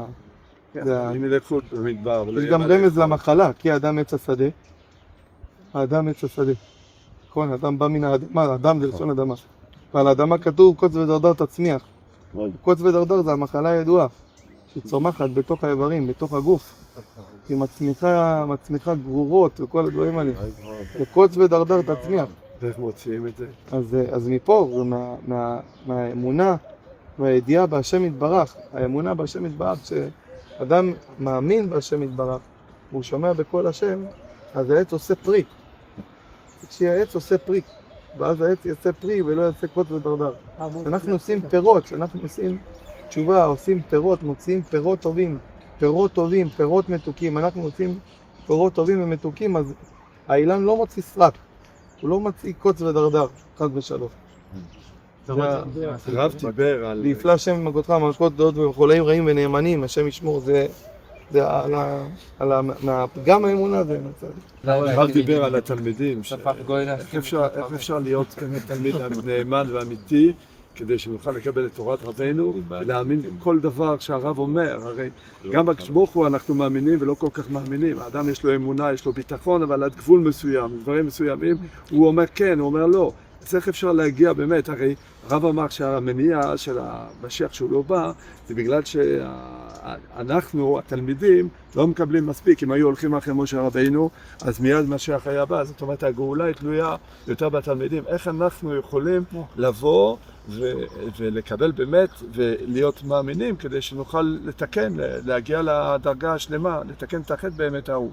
יש גם רמז למחלה, כי האדם עץ השדה. האדם עץ השדה. נכון, האדם בא מן האדמה, האדם זה לשון אדמה. ועל האדמה כתוב קוץ ודרדר תצמיח. קוץ ודרדר זה המחלה הידועה, שצומחת בתוך האיברים, בתוך הגוף. היא מצמיחה גרורות וכל הדברים האלה. וקוץ ודרדר תצמיח. ואיך מוציאים את זה? אז מפה, מהאמונה והידיעה בהשם יתברך, האמונה בהשם יתברך, שאדם מאמין בהשם יתברך, והוא שומע בקול השם, אז העץ עושה פרי. כשהעץ עושה פרי, ואז העץ יעשה פרי ולא יעשה קוץ ודרדר. אנחנו עושים פירות, אנחנו עושים תשובה, עושים פירות, מוציאים פירות טובים, פירות מתוקים. אנחנו עושים פירות טובים ומתוקים, אז האילן לא מוציא סרק, הוא לא מוציא קוץ ודרדר, חד ושלום. רב דיבר על... ויפלא השם ממגותך, משקות דעות וחולאים רעים ונאמנים, השם ישמור, זה גם האמונה זה מצד. רב דיבר על התלמידים, איך אפשר להיות תלמיד נאמן ואמיתי, כדי שנוכל לקבל את תורת רבנו ולהאמין בכל דבר שהרב אומר. הרי גם בקדוש ברוך הוא אנחנו מאמינים ולא כל כך מאמינים. האדם יש לו אמונה, יש לו ביטחון, אבל עד גבול מסוים, דברים מסוימים, הוא אומר כן, הוא אומר לא. אז איך אפשר להגיע באמת? הרי הרב אמר שהמניע של המשיח שהוא לא בא, זה בגלל שאנחנו, התלמידים, לא מקבלים מספיק. אם היו הולכים אחרי משה רבינו, אז מיד משיח היה בא. זאת אומרת, הגאולה היא תלויה יותר בתלמידים. איך אנחנו יכולים לבוא ולקבל באמת ולהיות מאמינים כדי שנוכל לתקן, להגיע לדרגה השלמה, לתקן את החטא באמת ההוא.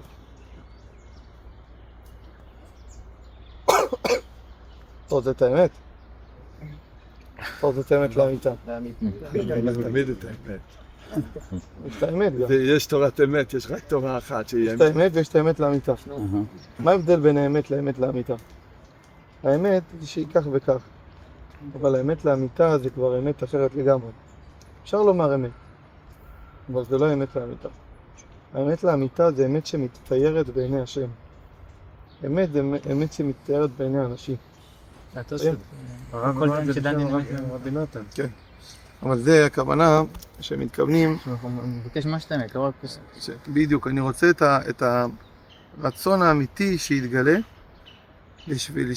אתה רוצה את האמת? אתה רוצה את האמת לאמיתה? תמיד את האמת. יש את האמת גם. ויש תורת אמת, יש רק תורה אחת שהיא אמת. יש את האמת ויש את האמת לאמיתה. מה ההבדל בין האמת לאמת לאמיתה? האמת זה שהיא כך וכך. אבל האמת לאמיתה זה כבר אמת אחרת לגמרי. אפשר לומר אמת, אבל זה לא אמת לאמיתה. האמת לאמיתה זה אמת שמתפיירת בעיני השם. אמת זה אמת שמתפיירת בעיני האנשים. רבי נתן. כן. אבל זה הכוונה שמתכוונים... אנחנו מבקש מה שאתה מקרוב. בדיוק, אני רוצה את הרצון האמיתי שיתגלה בשביל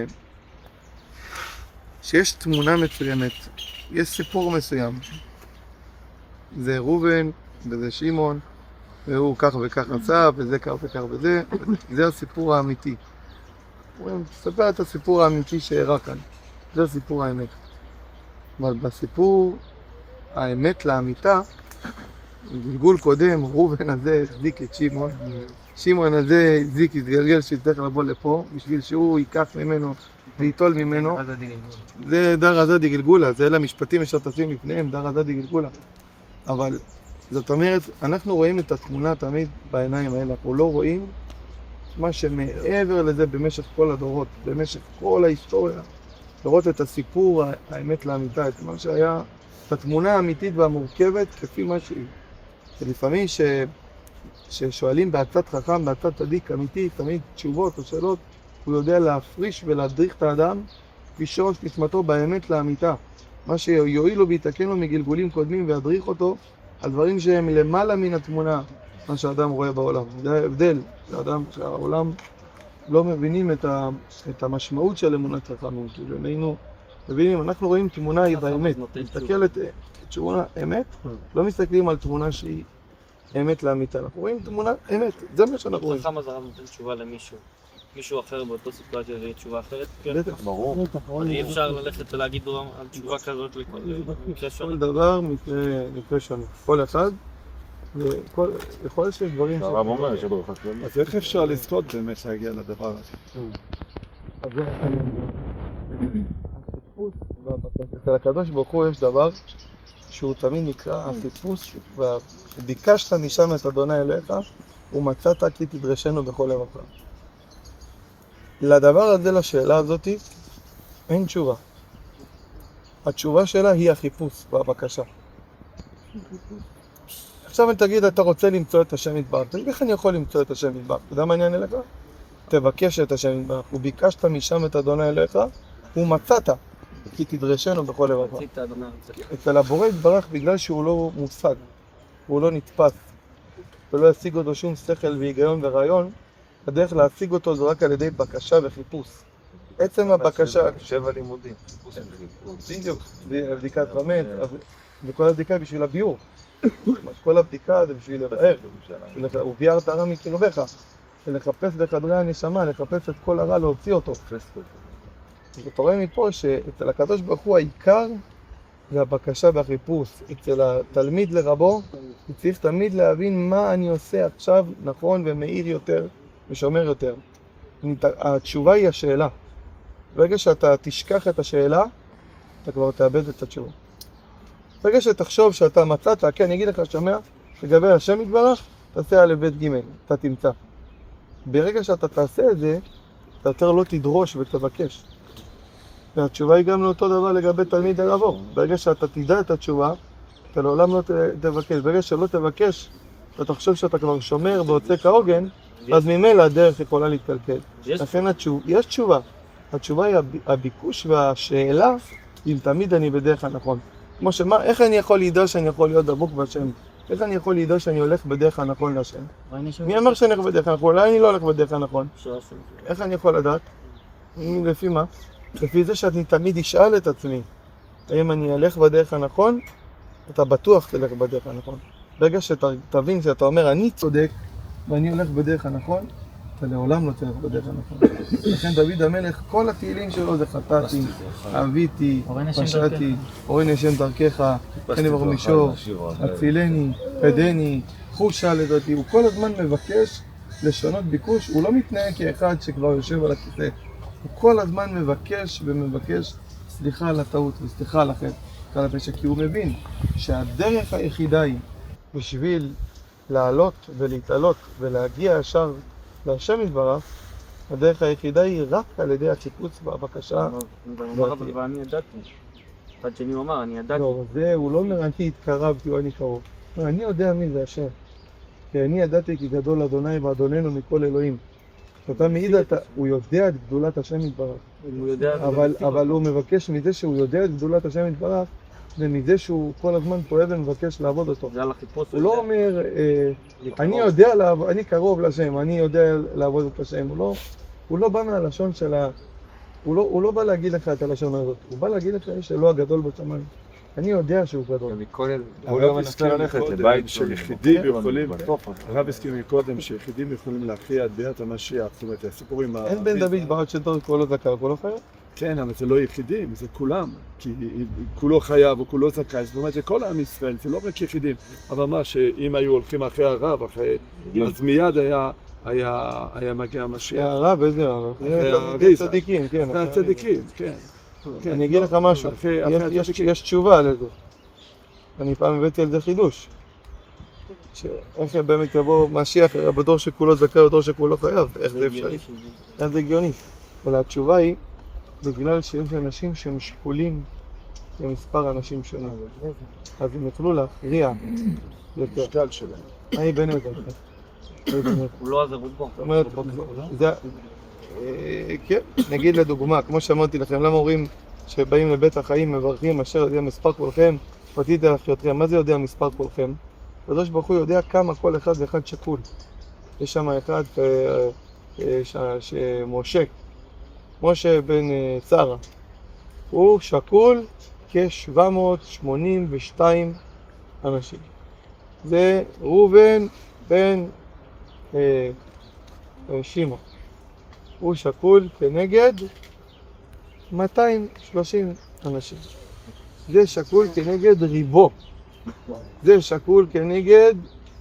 שיש תמונה מסוימת, יש סיפור מסוים. זה ראובן, וזה שמעון, והוא כך וכך עשה, וזה כך וכך וזה. זה הסיפור האמיתי. תספר את הסיפור האמיתי שהראה כאן. זה הסיפור האמת. אבל בסיפור האמת לאמיתה, גלגול קודם, ראובן הזה הזיק את שמעון. שמעון הזה הזיק, התגלגל שצריך לבוא לפה, בשביל שהוא ייקח ממנו ויטול ממנו. זה דר עזדי גלגולה, זה אלה המשפטים אשר תשים לפניהם, דר עזדי גלגולה. אבל זאת אומרת, אנחנו רואים את התמונה תמיד בעיניים האלה, אנחנו לא רואים מה שמעבר לזה במשך כל הדורות, במשך כל ההיסטוריה, לראות את הסיפור, האמת לאמיתה, את מה שהיה, את התמונה האמיתית והמורכבת כפי מה שהיא. שלפעמים ששואלים בעצת חכם, בעצת צדיק אמיתי, תמיד תשובות או שאלות, הוא יודע להפריש ולהדריך את האדם בשורש נשמתו באמת לאמיתה. מה שיועיל לו ויתקן לו מגלגולים קודמים וידריך אותו על דברים שהם למעלה מן התמונה, מה שהאדם רואה בעולם. זה ההבדל, שהעולם לא מבינים את המשמעות של אמונת חכמים. כאילו, מבינים, אנחנו רואים תמונה היא באמת. מסתכל את תמונה אמת, לא מסתכלים על תמונה שהיא אמת לאמיתה. אנחנו רואים תמונה אמת, זה מה שאנחנו רואים. חכם אז הרב נותן תשובה למישהו. מישהו אחר באותו סיטואציה זה תשובה אחרת? בטח. ברור. אז אי אפשר ללכת ולהגיד לו על תשובה כזאת לכל מקרה שונה. כל דבר מקרה שונה. כל אחד, יכול להיות שיש דברים הרב אומר שברוכה שלנו. אז איך אפשר לזכות באמת להגיע לדבר הזה? אצל הקדוש ברוך הוא יש דבר שהוא תמיד נקרא החיפוש, וביקשת משם את אדוני אליך ומצאת כי תדרשנו בכל לבבך. לדבר הזה, לשאלה הזאת, אין תשובה. התשובה שלה היא החיפוש והבקשה. עכשיו תגיד, אתה רוצה למצוא את השם יתברך. תגיד, איך אני יכול למצוא את השם יתברך? אתה יודע מה העניין אליך? תבקש את השם יתברך. וביקשת משם את אדוני אליך ומצאת כי תדרשנו בכל לבבך. אצל הבורא יתברך, בגלל שהוא לא מושג, הוא לא נתפס, ולא ישיג אותו שום שכל והיגיון ורעיון, הדרך להשיג אותו זה רק על ידי בקשה וחיפוש. עצם הבקשה... 7 לימודים. בדיוק, בדיקת רמת, וכל הבדיקה בשביל הביור. כל הבדיקה זה בשביל לבאר. וביארת הרע מקרבך, ולחפש בחדרי הנשמה, לחפש את כל הרע, להוציא אותו. אתה רואה מפה שאצל הקדוש ברוך הוא העיקר זה הבקשה והחיפוש. אצל התלמיד לרבו, הוא צריך תמיד להבין מה אני עושה עכשיו נכון ומאיר יותר ושומר יותר. התשובה היא השאלה. ברגע שאתה תשכח את השאלה, אתה כבר תאבד את התשובה. ברגע שתחשוב שאתה מצאת, כן, אני אגיד לך, שומע, לגבי השם יתברך, תעשה א' ב' ג', אתה תמצא. ברגע שאתה תעשה את זה, אתה יותר לא תדרוש ותבקש. והתשובה היא גם לאותו דבר לגבי תלמיד לרבו. ברגע שאתה תדע את התשובה, אתה לעולם לא תבקש. ברגע שלא תבקש, אתה תחשוב שאתה כבר שומר ועוצה כהוגן, אז ממילא הדרך יכולה להתקלקל. לכן יש תשובה. התשובה היא הביקוש והשאלה, אם תמיד אני בדרך הנכון. כמו שמה, איך אני יכול לדע שאני יכול להיות דבוק בהשם? איך אני יכול לדע שאני הולך בדרך הנכון להשם? מי אמר שאני הולך בדרך הנכון? אולי אני לא הולך בדרך הנכון. איך אני יכול לדעת? לפי מה? לפי זה שאני תמיד אשאל את עצמי, האם אני אלך בדרך הנכון? אתה בטוח תלך בדרך הנכון. ברגע שתבין שאתה אומר, אני צודק ואני הולך בדרך הנכון, אתה לעולם לא תלך בדרך הנכון. לכן דוד המלך, כל התהילים שלו זה חטאתי, אביתי, פשעתי, אורן השם דרכך, חני ברוך מישור, הצילני, עדני, חושה לדעתי. הוא כל הזמן מבקש לשנות ביקוש, הוא לא מתנהג כאחד שכבר יושב על הכיסא. הוא כל הזמן מבקש ומבקש סליחה על הטעות וסליחה על החטא, על הפשע, כי הוא מבין שהדרך היחידה היא בשביל לעלות ולהתעלות ולהגיע ישר להשם יתברך, הדרך היחידה היא רק על ידי החיפוש והבקשה. ואני ידעתי. עד שני הוא אמר, אני ידעתי. לא, זה הוא לא אומר אני התקרבתי או אני קרוב. אני יודע מי זה השם. כי אני ידעתי כי גדול אדוני ואדוננו מכל אלוהים. כשאתה מעיד, הוא יודע את גדולת השם יתברך. אבל הוא מבקש מזה שהוא יודע את גדולת השם יתברך, ומזה שהוא כל הזמן פועל ומבקש לעבוד אותו. זה על החיפוש. הוא לא אומר, אני קרוב לשם, אני יודע לעבוד את השם. הוא לא בא מהלשון של הוא לא בא להגיד לך את הלשון הזאת. הוא בא להגיד לך שלא הגדול בשמיים. אני יודע שהוא גדול. הוא מנסה ללכת לבית של יחידים יכולים, הרב הזכיר מקודם שיחידים יכולים להכריע את ביאת המשיח, זאת אומרת, הסיפורים... אין בן דוד בעוד שטוב כולו זכאי וכולו חייב? כן, אבל זה לא יחידים, זה כולם, כי כולו חייב וכולו זכאי, זאת אומרת, זה כל עם ישראל, זה לא רק יחידים, אבל מה, שאם היו הולכים אחרי הרב, אז מיד היה מגיע המשיח. הרב, איזה הרב? הצדיקים, כן. הצדיקים, כן. אני אגיד לך משהו, יש תשובה לזה. אני פעם הבאתי על זה חידוש. איך באמת יבוא משיח בדור שכולו זכאי ובדור שכולו חייב, איך זה אפשרי? איך זה הגיוני? אבל התשובה היא, בגלל שיש אנשים שהם שקולים למספר אנשים שונים. אז הם יוכלו להכריע יותר. משקל שלהם. אני בן עזר. הוא לא עזר רובו. זאת אומרת, כן, נגיד לדוגמה, כמו שאמרתי לכם, למה אומרים שבאים לבית החיים מברכים אשר יודע מספר כולכם, פתית אחיותכם, מה זה יודע מספר כולכם? הקדוש ברוך הוא יודע כמה כל אחד ואחד שקול. יש שם אחד משה בן שרה, הוא שקול כ-782 אנשים. זה ראובן בן שמעון, הוא שקול כנגד 230 אנשים. זה שקול כנגד ריבו, זה שקול כנגד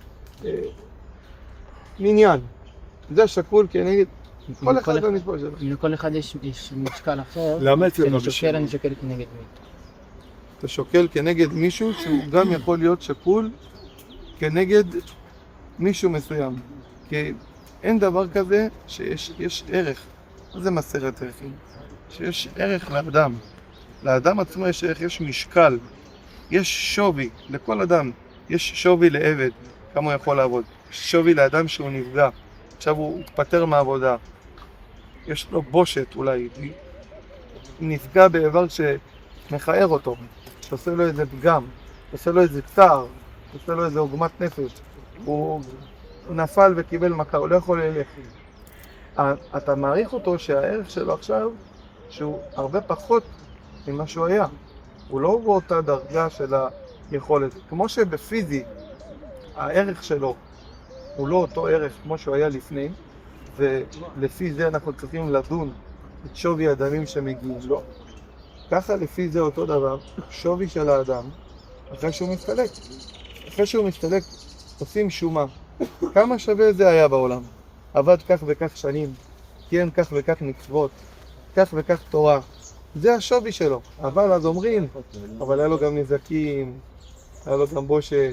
מניין, זה שקול כנגד כל אחד במספר שלו. לכל אחד יש משקל אחר. למה אצל כשאני רבי שוקל, שמעון? אני שוקל כנגד מי? אתה שוקל כנגד מישהו שהוא גם יכול להיות שקול כנגד מישהו מסוים. כי אין דבר כזה שיש ערך. מה זה מסרת ערכים? שיש ערך לאדם. לאדם עצמו יש ערך, יש משקל, יש שווי לכל אדם. יש שווי לעבד, כמה הוא יכול לעבוד. יש שווי לאדם שהוא נפגע. עכשיו הוא התפטר מהעבודה. יש לו בושת אולי. נפגע באיבר שמכער אותו. שעושה לו איזה פגם, עושה לו איזה צער, עושה לו איזה עוגמת נפש. הוא נפל וקיבל מכה, הוא לא יכול ללך. אתה מעריך אותו שהערך שלו עכשיו, שהוא הרבה פחות ממה שהוא היה. הוא לא באותה דרגה של היכולת. כמו שבפיזי, הערך שלו הוא לא אותו ערך כמו שהוא היה לפני, ולפי זה אנחנו צריכים לדון את שווי הדמים שמגיעים לו. ככה לפי זה אותו דבר, שווי של האדם, אחרי שהוא מסתלק. אחרי שהוא מסתלק, עושים שומה. כמה שווה זה היה בעולם? עבד כך וכך שנים, קיים כך וכך מצוות, כך וכך תורה. זה השווי שלו. אבל אז אומרים, אבל היה לו גם נזקים, היה לו גם בושת,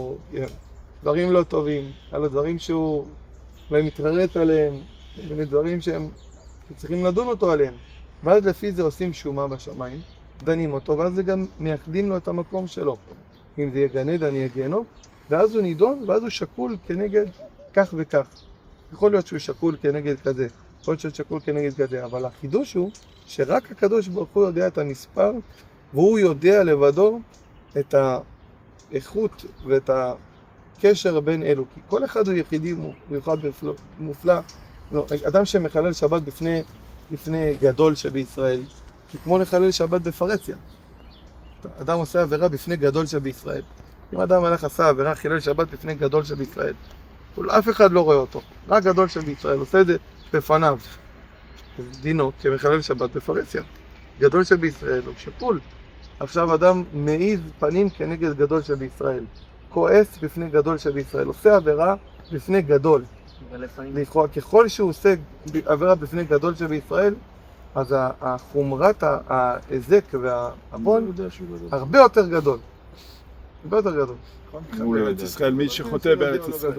דברים לא טובים, היה לו דברים שהוא מתחרט עליהם, דברים שהם צריכים לדון אותו עליהם. ואז לפי זה עושים שומה בשמיים, דנים אותו, ואז זה גם מייחדים לו את המקום שלו. אם זה יהיה גן עדן, יהיה גיהנום, ואז הוא נידון, ואז הוא שקול כנגד כך וכך. יכול להיות שהוא שקול כנגד כזה, יכול להיות שהוא שקול כנגד כזה, אבל החידוש הוא שרק הקדוש ברוך הוא יודע את המספר, והוא יודע לבדו את האיכות ואת הקשר בין אלו. כי כל אחד הוא יחידי, מיוחד מופלא. אדם שמחלל שבת לפני גדול שבישראל, זה כמו לחלל שבת בפרהסיה. אדם עושה עבירה בפני גדול שבישראל. אם אדם הלך עשה עבירה, חילל שבת בפני גדול שבישראל, אף אחד לא רואה אותו, רק גדול שבישראל, עושה את זה בפניו. דינו כמחלל שבת בפרהסיה. גדול שבישראל הוא שקול. עכשיו אדם מעיז פנים כנגד גדול שבישראל. כועס בפני גדול שבישראל, עושה עבירה בפני גדול. ככל שהוא עושה עבירה בפני גדול שבישראל, אז החומרת ההזק והעוון הרבה יותר גדול. הרבה יותר גדול. מול ארץ ישראל, מי שחוטא בארץ ישראל.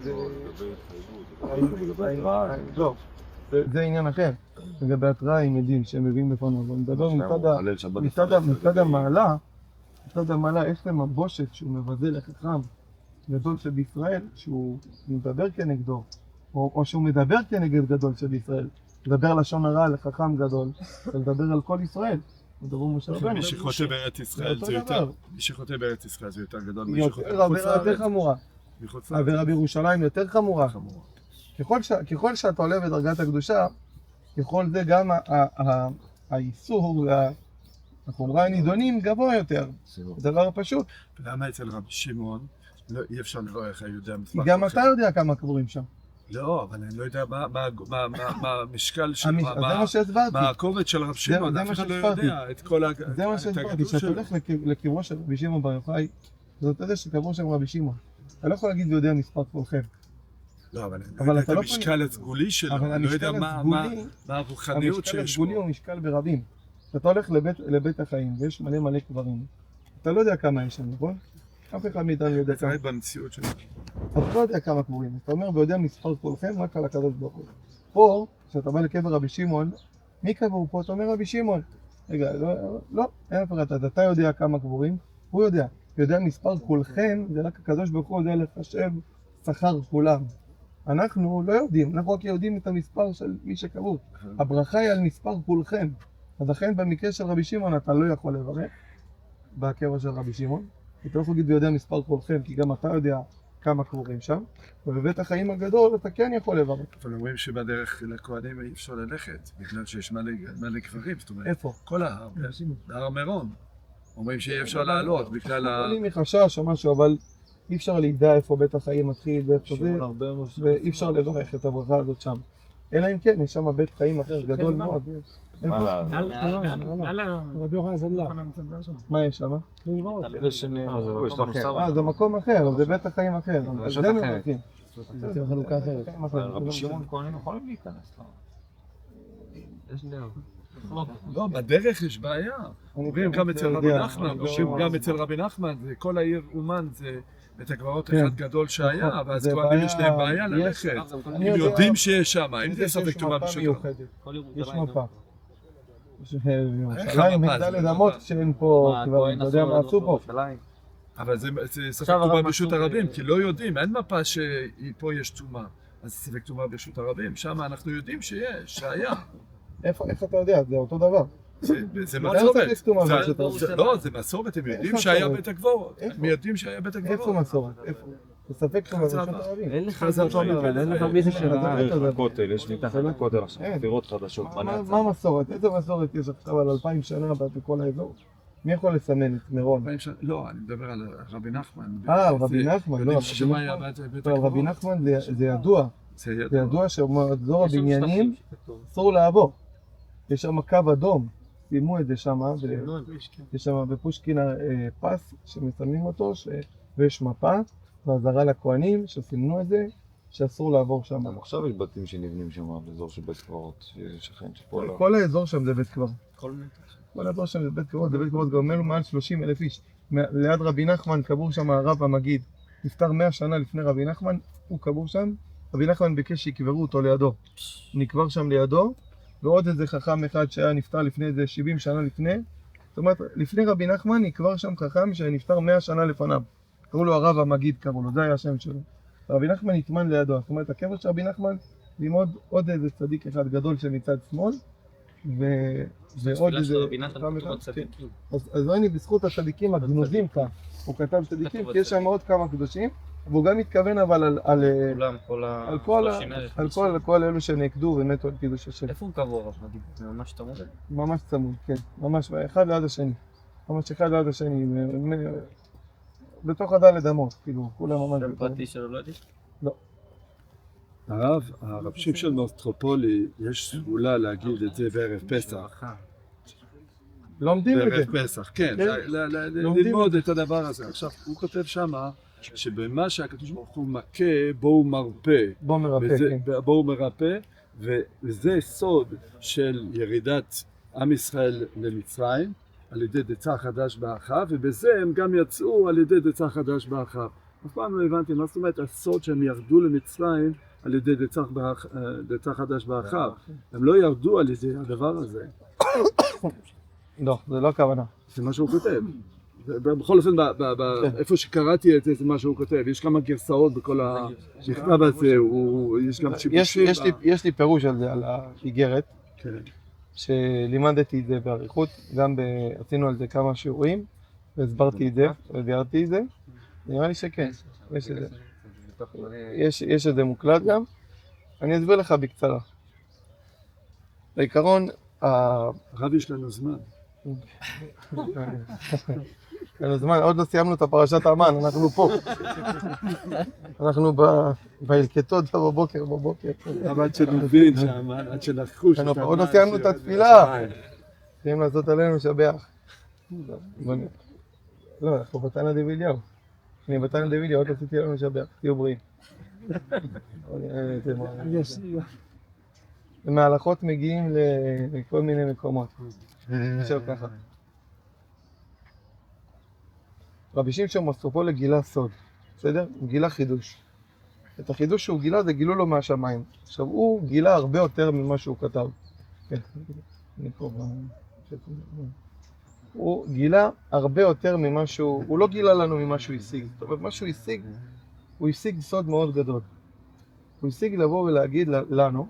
לא, זה עניין אחר. לגבי התראה עם עדים שהם מביאים בפניו. אני מדבר מצד המעלה, מצד המעלה יש להם הבושת שהוא מבזה לחכם גדול שבישראל, שהוא מדבר כנגדו, או שהוא מדבר כנגד גדול שבישראל. לדבר לשון הרע לחכם גדול, ולדבר על כל ישראל. מי שחוטא בארץ ישראל זה יותר, מי שחוטא בארץ ישראל זה יותר גדול ממי שחוטא בחוץ לארץ. יותר חמורה. לארץ. העבירה בירושלים יותר חמורה. ככל שאתה עולה בדרגת הקדושה, ככל זה גם האיסור והחומרה הנידונים גבוה יותר. זה דבר פשוט. למה אצל רבי שמעון אי אפשר לברר איך היהודי המספר? כי גם אתה יודע כמה קבורים שם. לא, אבל אני לא יודע מה המשקל של... זה מה שהסברתי. מה הכובד של רבי שמעון, אף אחד לא יודע את כל הגדול שלו. זה מה שהסברתי, כשאתה הולך לקברו של רבי שמעון בר יוחאי, זאת אומרת שקברו שם רבי שמעון. אתה לא יכול להגיד ויודע מספר כולכם. לא, אבל אני לא יודע את המשקל הסגולי שלו, אני לא יודע מה הרוחניות שיש בו. המשקל הסגולי הוא משקל ברבים. כשאתה הולך לבית החיים ויש מלא קברים, אתה לא יודע כמה יש שם, נכון? אף אחד מאיתנו יודע כמה. זה במציאות שלנו. אתה לא יודע כמה קבורים. אתה אומר, ויודע מספר כולכם רק על הקדוש ברוך הוא. פה, כשאתה בא לקבר רבי שמעון, מי קבור פה? אתה אומר רבי שמעון. רגע, לא, אין הפרט. אז אתה יודע כמה קבורים, הוא יודע מספר כולכם, זה רק הקדוש ברוך הוא יודע לחשב שכר כולם. אנחנו לא יודעים, אנחנו רק יודעים את המספר של מי שקבור. הברכה היא על מספר כולכם. אז לכן במקרה של רבי שמעון אתה לא יכול לברך בקבר של רבי שמעון. אתה לא יכול להגיד ויודע מספר כולכם, כי גם אתה יודע כמה קבורים שם. ובבית החיים הגדול אתה כן יכול לברך. אבל אומרים שבדרך לכהנים אי אפשר ללכת, בגלל שיש מלא קברים, זאת אומרת. איפה? כל ההר, בהר מירון. אומרים שאי אפשר לעלות בגלל אני מחשש או משהו, אבל אי אפשר לידע איפה בית החיים מתחיל ואיפה זה, ואי אפשר לברך את הברכה הזאת שם. אלא אם כן, יש שם בית חיים אחר גדול מאוד. מה יש שם? זה מקום אחר, זה בית החיים אחר. זה מברכים. זה חלוקה אחרת. רבי שמעון כהנים יכולים להיכנס. לא, בדרך יש בעיה. אומרים גם אצל רבי נחמן, גם אצל רבי נחמן, כל העיר אומן זה בית הקברות אחד גדול שהיה, ואז כהנים יש להם בעיה ללכת. הם יודעים שיש שם, אם זה ספק טומאה בשגרה. יש מפה. ירושלים, מגדל אדמות שאין פה, אתה יודע מה עשו פה. אבל זה ספק טומאה ברשות הרבים, כי לא יודעים, אין מפה שפה יש טומאה. אז ספק טומאה ברשות הרבים, שם אנחנו יודעים שיש, שהיה. איך אתה יודע? זה אותו דבר. זה מסורת. לא, זה מסורת, הם יודעים שהיה בית הקברות. הם יודעים שהיה בית הקברות. איפה מסורת? איפה? זה ספק טומאה ברשות הרבים. אין לך מישהו של הכותל, יש לי תחת הכותל עכשיו, פירות חדשות. מה מסורת? איזה מסורת יש עכשיו על 2000 שנה בכל האזור? מי יכול לסמן את מירון? לא, אני מדבר על רבי נחמן. על רבי נחמן, לא. על רבי נחמן זה ידוע. זה ידוע שבאזור הבניינים אסור לעבור. יש שם קו אדום, שימו את זה שם, יש שם בפושקין פס שמסמנים אותו, ויש מפה, והזרה לכהנים שסימנו את זה, שאסור לעבור שם. גם עכשיו יש בתים שנבנים שם באזור של בית קברות, שכן שפה לא. כל האזור שם זה בית קברות. כל האזור שם זה בית קברות, זה בית קברות גם אלו מעל 30,000 איש. ליד רבי נחמן קבור שם הרב המגיד, נפטר 100 שנה לפני רבי נחמן, הוא קבור שם, רבי נחמן ביקש שיקברו אותו לידו. הוא נקבר שם לידו, ועוד איזה חכם אחד שהיה נפטר לפני איזה 70 שנה לפני. זאת אומרת, לפני רבי נחמן נקבר שם חכם שנפטר 100 שנה לפניו. קראו לו הרב המגיד, קראו לו, זה היה השם שלו. רבי נחמן נטמן לידו, זאת אומרת, הקבר של רבי נחמן עם עוד איזה צדיק אחד גדול שמצד שמאל, ועוד איזה חכם אחד. אז ראיני בזכות הצדיקים הגנוזים כאן, הוא כתב צדיקים, כי יש שם עוד כמה קדושים, והוא גם מתכוון אבל על כל אלו שנעקדו ומתו על קידוש השם. איפה הוא קבור? ממש צמוד? ממש צמוד, כן. ממש אחד ליד השני. ממש אחד ליד השני. בתוך הדלת אמות, כאילו, כולם ממש... שם פרטי שלו לא יודעים? לא. הרב שמשון מאוסטרופולי, יש סגולה להגיד את זה בערב פסח. לומדים את זה. בערב פסח, כן. ללמוד את הדבר הזה. עכשיו, הוא כותב שמה, שבמה שהקדוש ברוך הוא מכה, בו הוא מרפא. בו מרפא, כן. בו הוא מרפא, וזה סוד של ירידת עם ישראל למצרים, על ידי דצה חדש באחיו, ובזה הם גם יצאו על ידי דצה חדש באחיו. אף פעם לא הבנתי, מה זאת אומרת הסוד שהם ירדו למצרים על ידי דצה חדש באחיו. הם לא ירדו על ידי הדבר הזה. לא, זה לא הכוונה. זה מה שהוא כותב. בכל אופן, איפה שקראתי את זה, זה מה שהוא כותב. יש כמה גרסאות בכל המכתב הזה, יש גם שיבושים. יש לי פירוש על זה, על האיגרת, שלימדתי את זה בעריכות, גם עשינו על זה כמה שיעורים, והסברתי את זה, והביארתי את זה. נראה לי שכן, יש את זה מוקלט גם. אני אסביר לך בקצרה. בעיקרון, הרב יש לנו זמן. עוד לא סיימנו את הפרשת המן, אנחנו פה. אנחנו בהלקטות בבוקר. עד שנבין שם, עד שנחוש. עוד לא סיימנו את התפילה. צריכים לעשות עלינו משבח. לא, אנחנו בתנא דאביליהו. אני בתנא דאביליהו, עוד לא עשיתי עלינו משבח. תהיו בריאים. ומהלכות מגיעים לכל מיני מקומות. עכשיו ככה. רבי שמשון מסופו גילה סוד, בסדר? הוא גילה חידוש. את החידוש שהוא גילה זה גילו לו מהשמיים. עכשיו הוא גילה הרבה יותר ממה שהוא כתב. כן, אני פה הוא גילה הרבה יותר ממה הוא לא גילה לנו ממה שהוא השיג. זאת אומרת, מה שהוא השיג, הוא השיג סוד מאוד גדול. הוא השיג לבוא ולהגיד לנו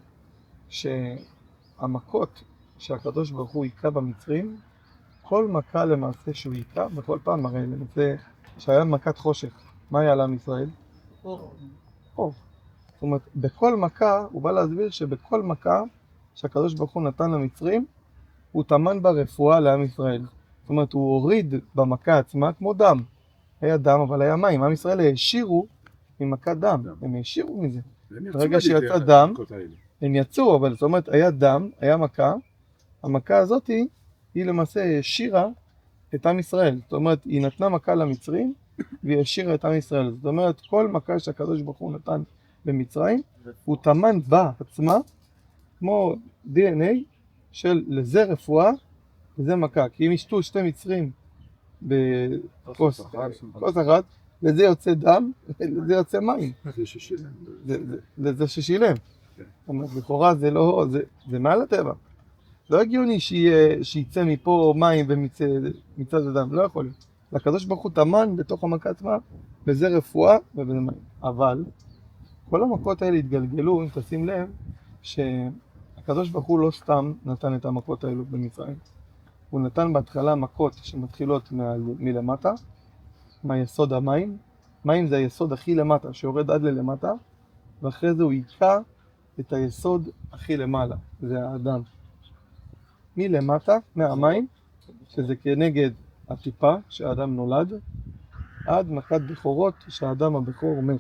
שהמכות שהקדוש ברוך הוא היכה במצרים, כל מכה למעשה שהוא היכה, בכל פעם הרי למעשה שהיה מכת חושך, מה היה לעם ישראל? אור. זאת אומרת, בכל מכה, הוא בא להסביר שבכל מכה שהקדוש ברוך הוא נתן למצרים, הוא טמן בה רפואה לעם ישראל. זאת אומרת, הוא הוריד במכה עצמה כמו דם. היה דם, אבל היה מים. עם ישראל העשירו ממכת דם. הם העשירו מזה. ברגע שיצא דם, הם יצאו, אבל זאת אומרת, היה דם, היה מכה. המכה הזאת היא למעשה העשירה את עם ישראל. זאת אומרת, היא נתנה מכה למצרים, והיא העשירה את עם ישראל. זאת אומרת, כל מכה שהקדוש ברוך הוא נתן במצרים, הוא טמן בה עצמה, כמו DNA של לזה רפואה, לזה מכה. כי אם ישתו שתי מצרים בכוס אחת, לזה יוצא דם, לזה יוצא מים. לזה ששילם. זאת אומרת, לכאורה זה לא, זה מעל הטבע. לא הגיוני שיצא מפה מים ומצד הדם, לא יכול להיות. לקדוש ברוך הוא טמן בתוך המכה עצמה, בזה רפואה ובזה מים. אבל כל המכות האלה התגלגלו, אם תשים לב, שהקדוש ברוך הוא לא סתם נתן את המכות האלו במצרים. הוא נתן בהתחלה מכות שמתחילות מלמטה, מהיסוד המים. מים זה היסוד הכי למטה, שיורד עד ללמטה, ואחרי זה הוא היכה את היסוד הכי למעלה, זה האדם. מלמטה, מהמים, שזה כנגד הטיפה שהאדם נולד, עד מכת בכורות שהאדם הבכור מת.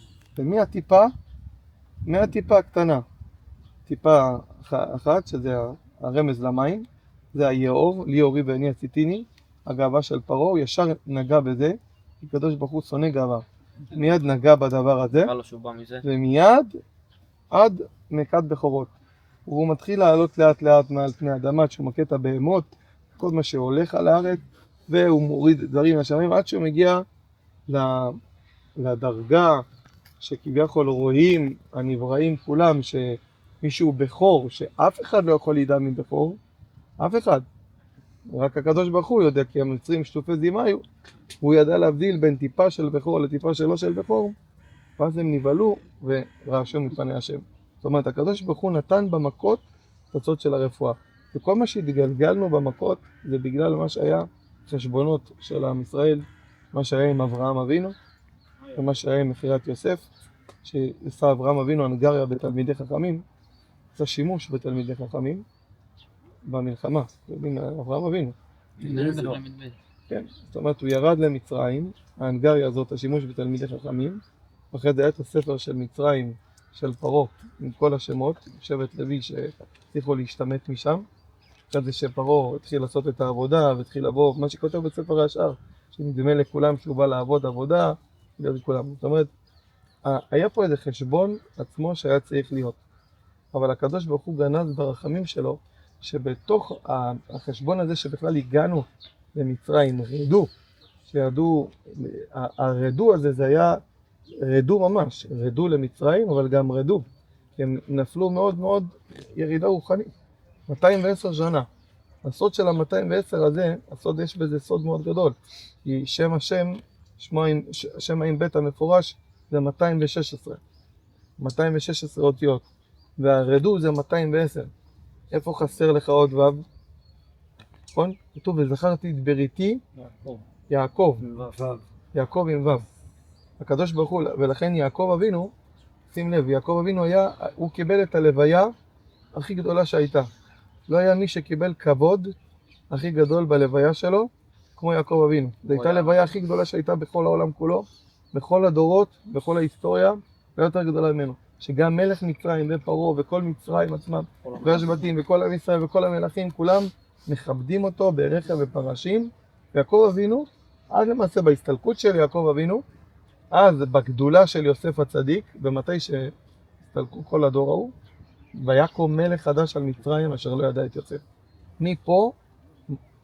מהטיפה הקטנה, טיפה אחת, שזה הרמז למים, זה היאור, לי אורי ואני עשיתיני, הגאווה של פרעה, הוא ישר נגע בזה, כי הקדוש ברוך הוא שונא גאווה. מיד נגע בדבר הזה, ומיד עד מכת בכורות. והוא מתחיל לעלות לאט לאט מעל פני האדמה, שהוא מכה את הבהמות, כל מה שהולך על הארץ, והוא מוריד דברים מהשמיים, עד שהוא מגיע לדרגה שכביכול רואים הנבראים כולם, שמישהו בכור, שאף אחד לא יכול להידע מבכור, אף אחד. רק הקדוש ברוך הוא יודע, כי המצרים שטופי זימה היו, הוא ידע להבדיל בין טיפה של בכור לטיפה שלא של בכור, ואז הם נבהלו ורעשו מפני השם. זאת אומרת, הקדוש ברוך הוא נתן במכות תוצאות של הרפואה. וכל מה שהתגלגלנו במכות זה בגלל מה שהיה חשבונות של עם ישראל, מה שהיה עם אברהם אבינו, ומה שהיה עם מכירת יוסף, שעשה אברהם אבינו הנגריה בתלמידי חכמים, עשה שימוש בתלמידי חכמים במלחמה, אברהם אבינו. כן, זאת אומרת, הוא ירד למצרים, ההנגריה הזאת, השימוש בתלמידי חכמים, ואחרי זה היה את הספר של מצרים, של פרעה, עם כל השמות, שבט לוי שהצליחו להשתמט משם. אחרי זה שפרעה התחיל לעשות את העבודה, והתחיל לבוא, מה שכותב בספר השאר, שנדמה לכולם שהוא בא לעבוד עבודה, לכולם. זאת אומרת, היה פה איזה חשבון עצמו שהיה צריך להיות. אבל הקדוש ברוך הוא גנז ברחמים שלו, שבתוך החשבון הזה שבכלל הגענו למצרים, שידעו, הרדו הזה זה היה רדו ממש, רדו למצרים, אבל גם רדו. הם נפלו מאוד מאוד ירידה רוחנית. 210 שנה. הסוד של ה-210 הזה, הסוד יש בזה סוד מאוד גדול. כי שם השם, שם עם בית המפורש, זה 216. 216 אותיות. והרדו זה 210. איפה חסר לך עוד ו'? נכון? כתוב, וזכרתי את בריתי, יעקב. יעקב עם ו'. הקדוש ברוך הוא, ולכן יעקב אבינו, שים לב, יעקב אבינו הוא קיבל את הלוויה הכי גדולה שהייתה. לא היה מי שקיבל כבוד הכי גדול בלוויה שלו, כמו יעקב אבינו. זו הייתה הלוויה הכי גדולה שהייתה בכל העולם כולו, בכל הדורות, בכל ההיסטוריה, ויותר גדולה ממנו. שגם מלך מצרים ופרעה וכל מצרים עצמם, והשבטים וכל עם ישראל וכל המלכים, כולם מכבדים אותו ברכב ופרשים. ויעקב אבינו, עד למעשה בהסתלקות של יעקב אבינו, אז בגדולה של יוסף הצדיק, במתי שהסתלקו כל הדור ההוא, ויקום מלך חדש על מצרים אשר לא ידע את יוסף. מפה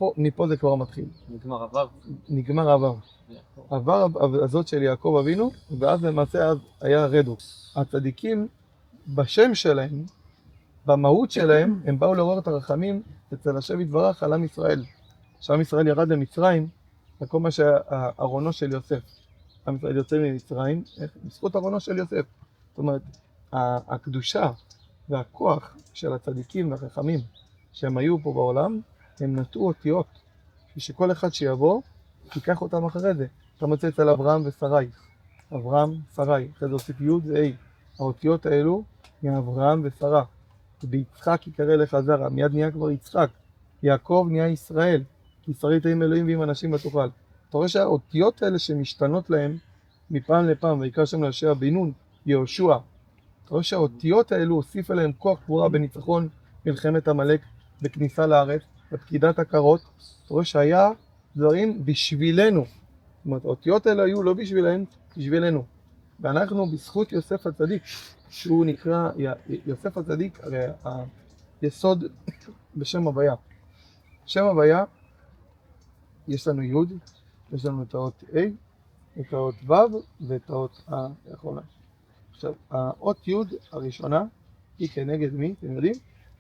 מפה זה כבר מתחיל. נגמר עבר. נגמר עבר. עבר הזאת של יעקב אבינו, ואז למעשה אז היה רדוקס. הצדיקים בשם שלהם, במהות שלהם, הם באו לעורר את הרחמים אצל השם יתברך על עם ישראל. כשעם ישראל ירד למצרים, כל מה שארונו של יוסף. עם ישראל יוצא ממצרים, בזכות ארונו של יוסף. זאת אומרת, הקדושה והכוח של הצדיקים והחכמים שהם היו פה בעולם, הם נטעו אותיות, שכל אחד שיבוא, ייקח אותם אחרי זה. אתה מוצא אצל אברהם ושרי. אברהם, שרי, אחרי זה הוסיף י' זה א'. האותיות האלו מאברהם ושרה. ביצחק יקרא לך זרע, מיד נהיה כבר יצחק. יעקב נהיה ישראל, כי שרית עם אלוהים ועם אנשים בתוכל. אתה רואה שהאותיות האלה שמשתנות להם מפעם לפעם, ויקרא שם להושע בן נון, יהושע. אתה רואה שהאותיות האלו הוסיף עליהם כוח גבורה בניצחון מלחמת עמלק, בכניסה לארץ, בפקידת הקרות. אתה רואה שהיה דברים בשבילנו. זאת אומרת, האותיות האלה היו לא בשבילהם, בשבילנו. ואנחנו בזכות יוסף הצדיק, שהוא נקרא יוסף הצדיק, הרי היסוד בשם הוויה. שם הוויה, יש לנו י', יש לנו את האות A, את האות ו' ואת האות האחרונה. עכשיו, האות י' הראשונה היא כנגד מי, אתם יודעים?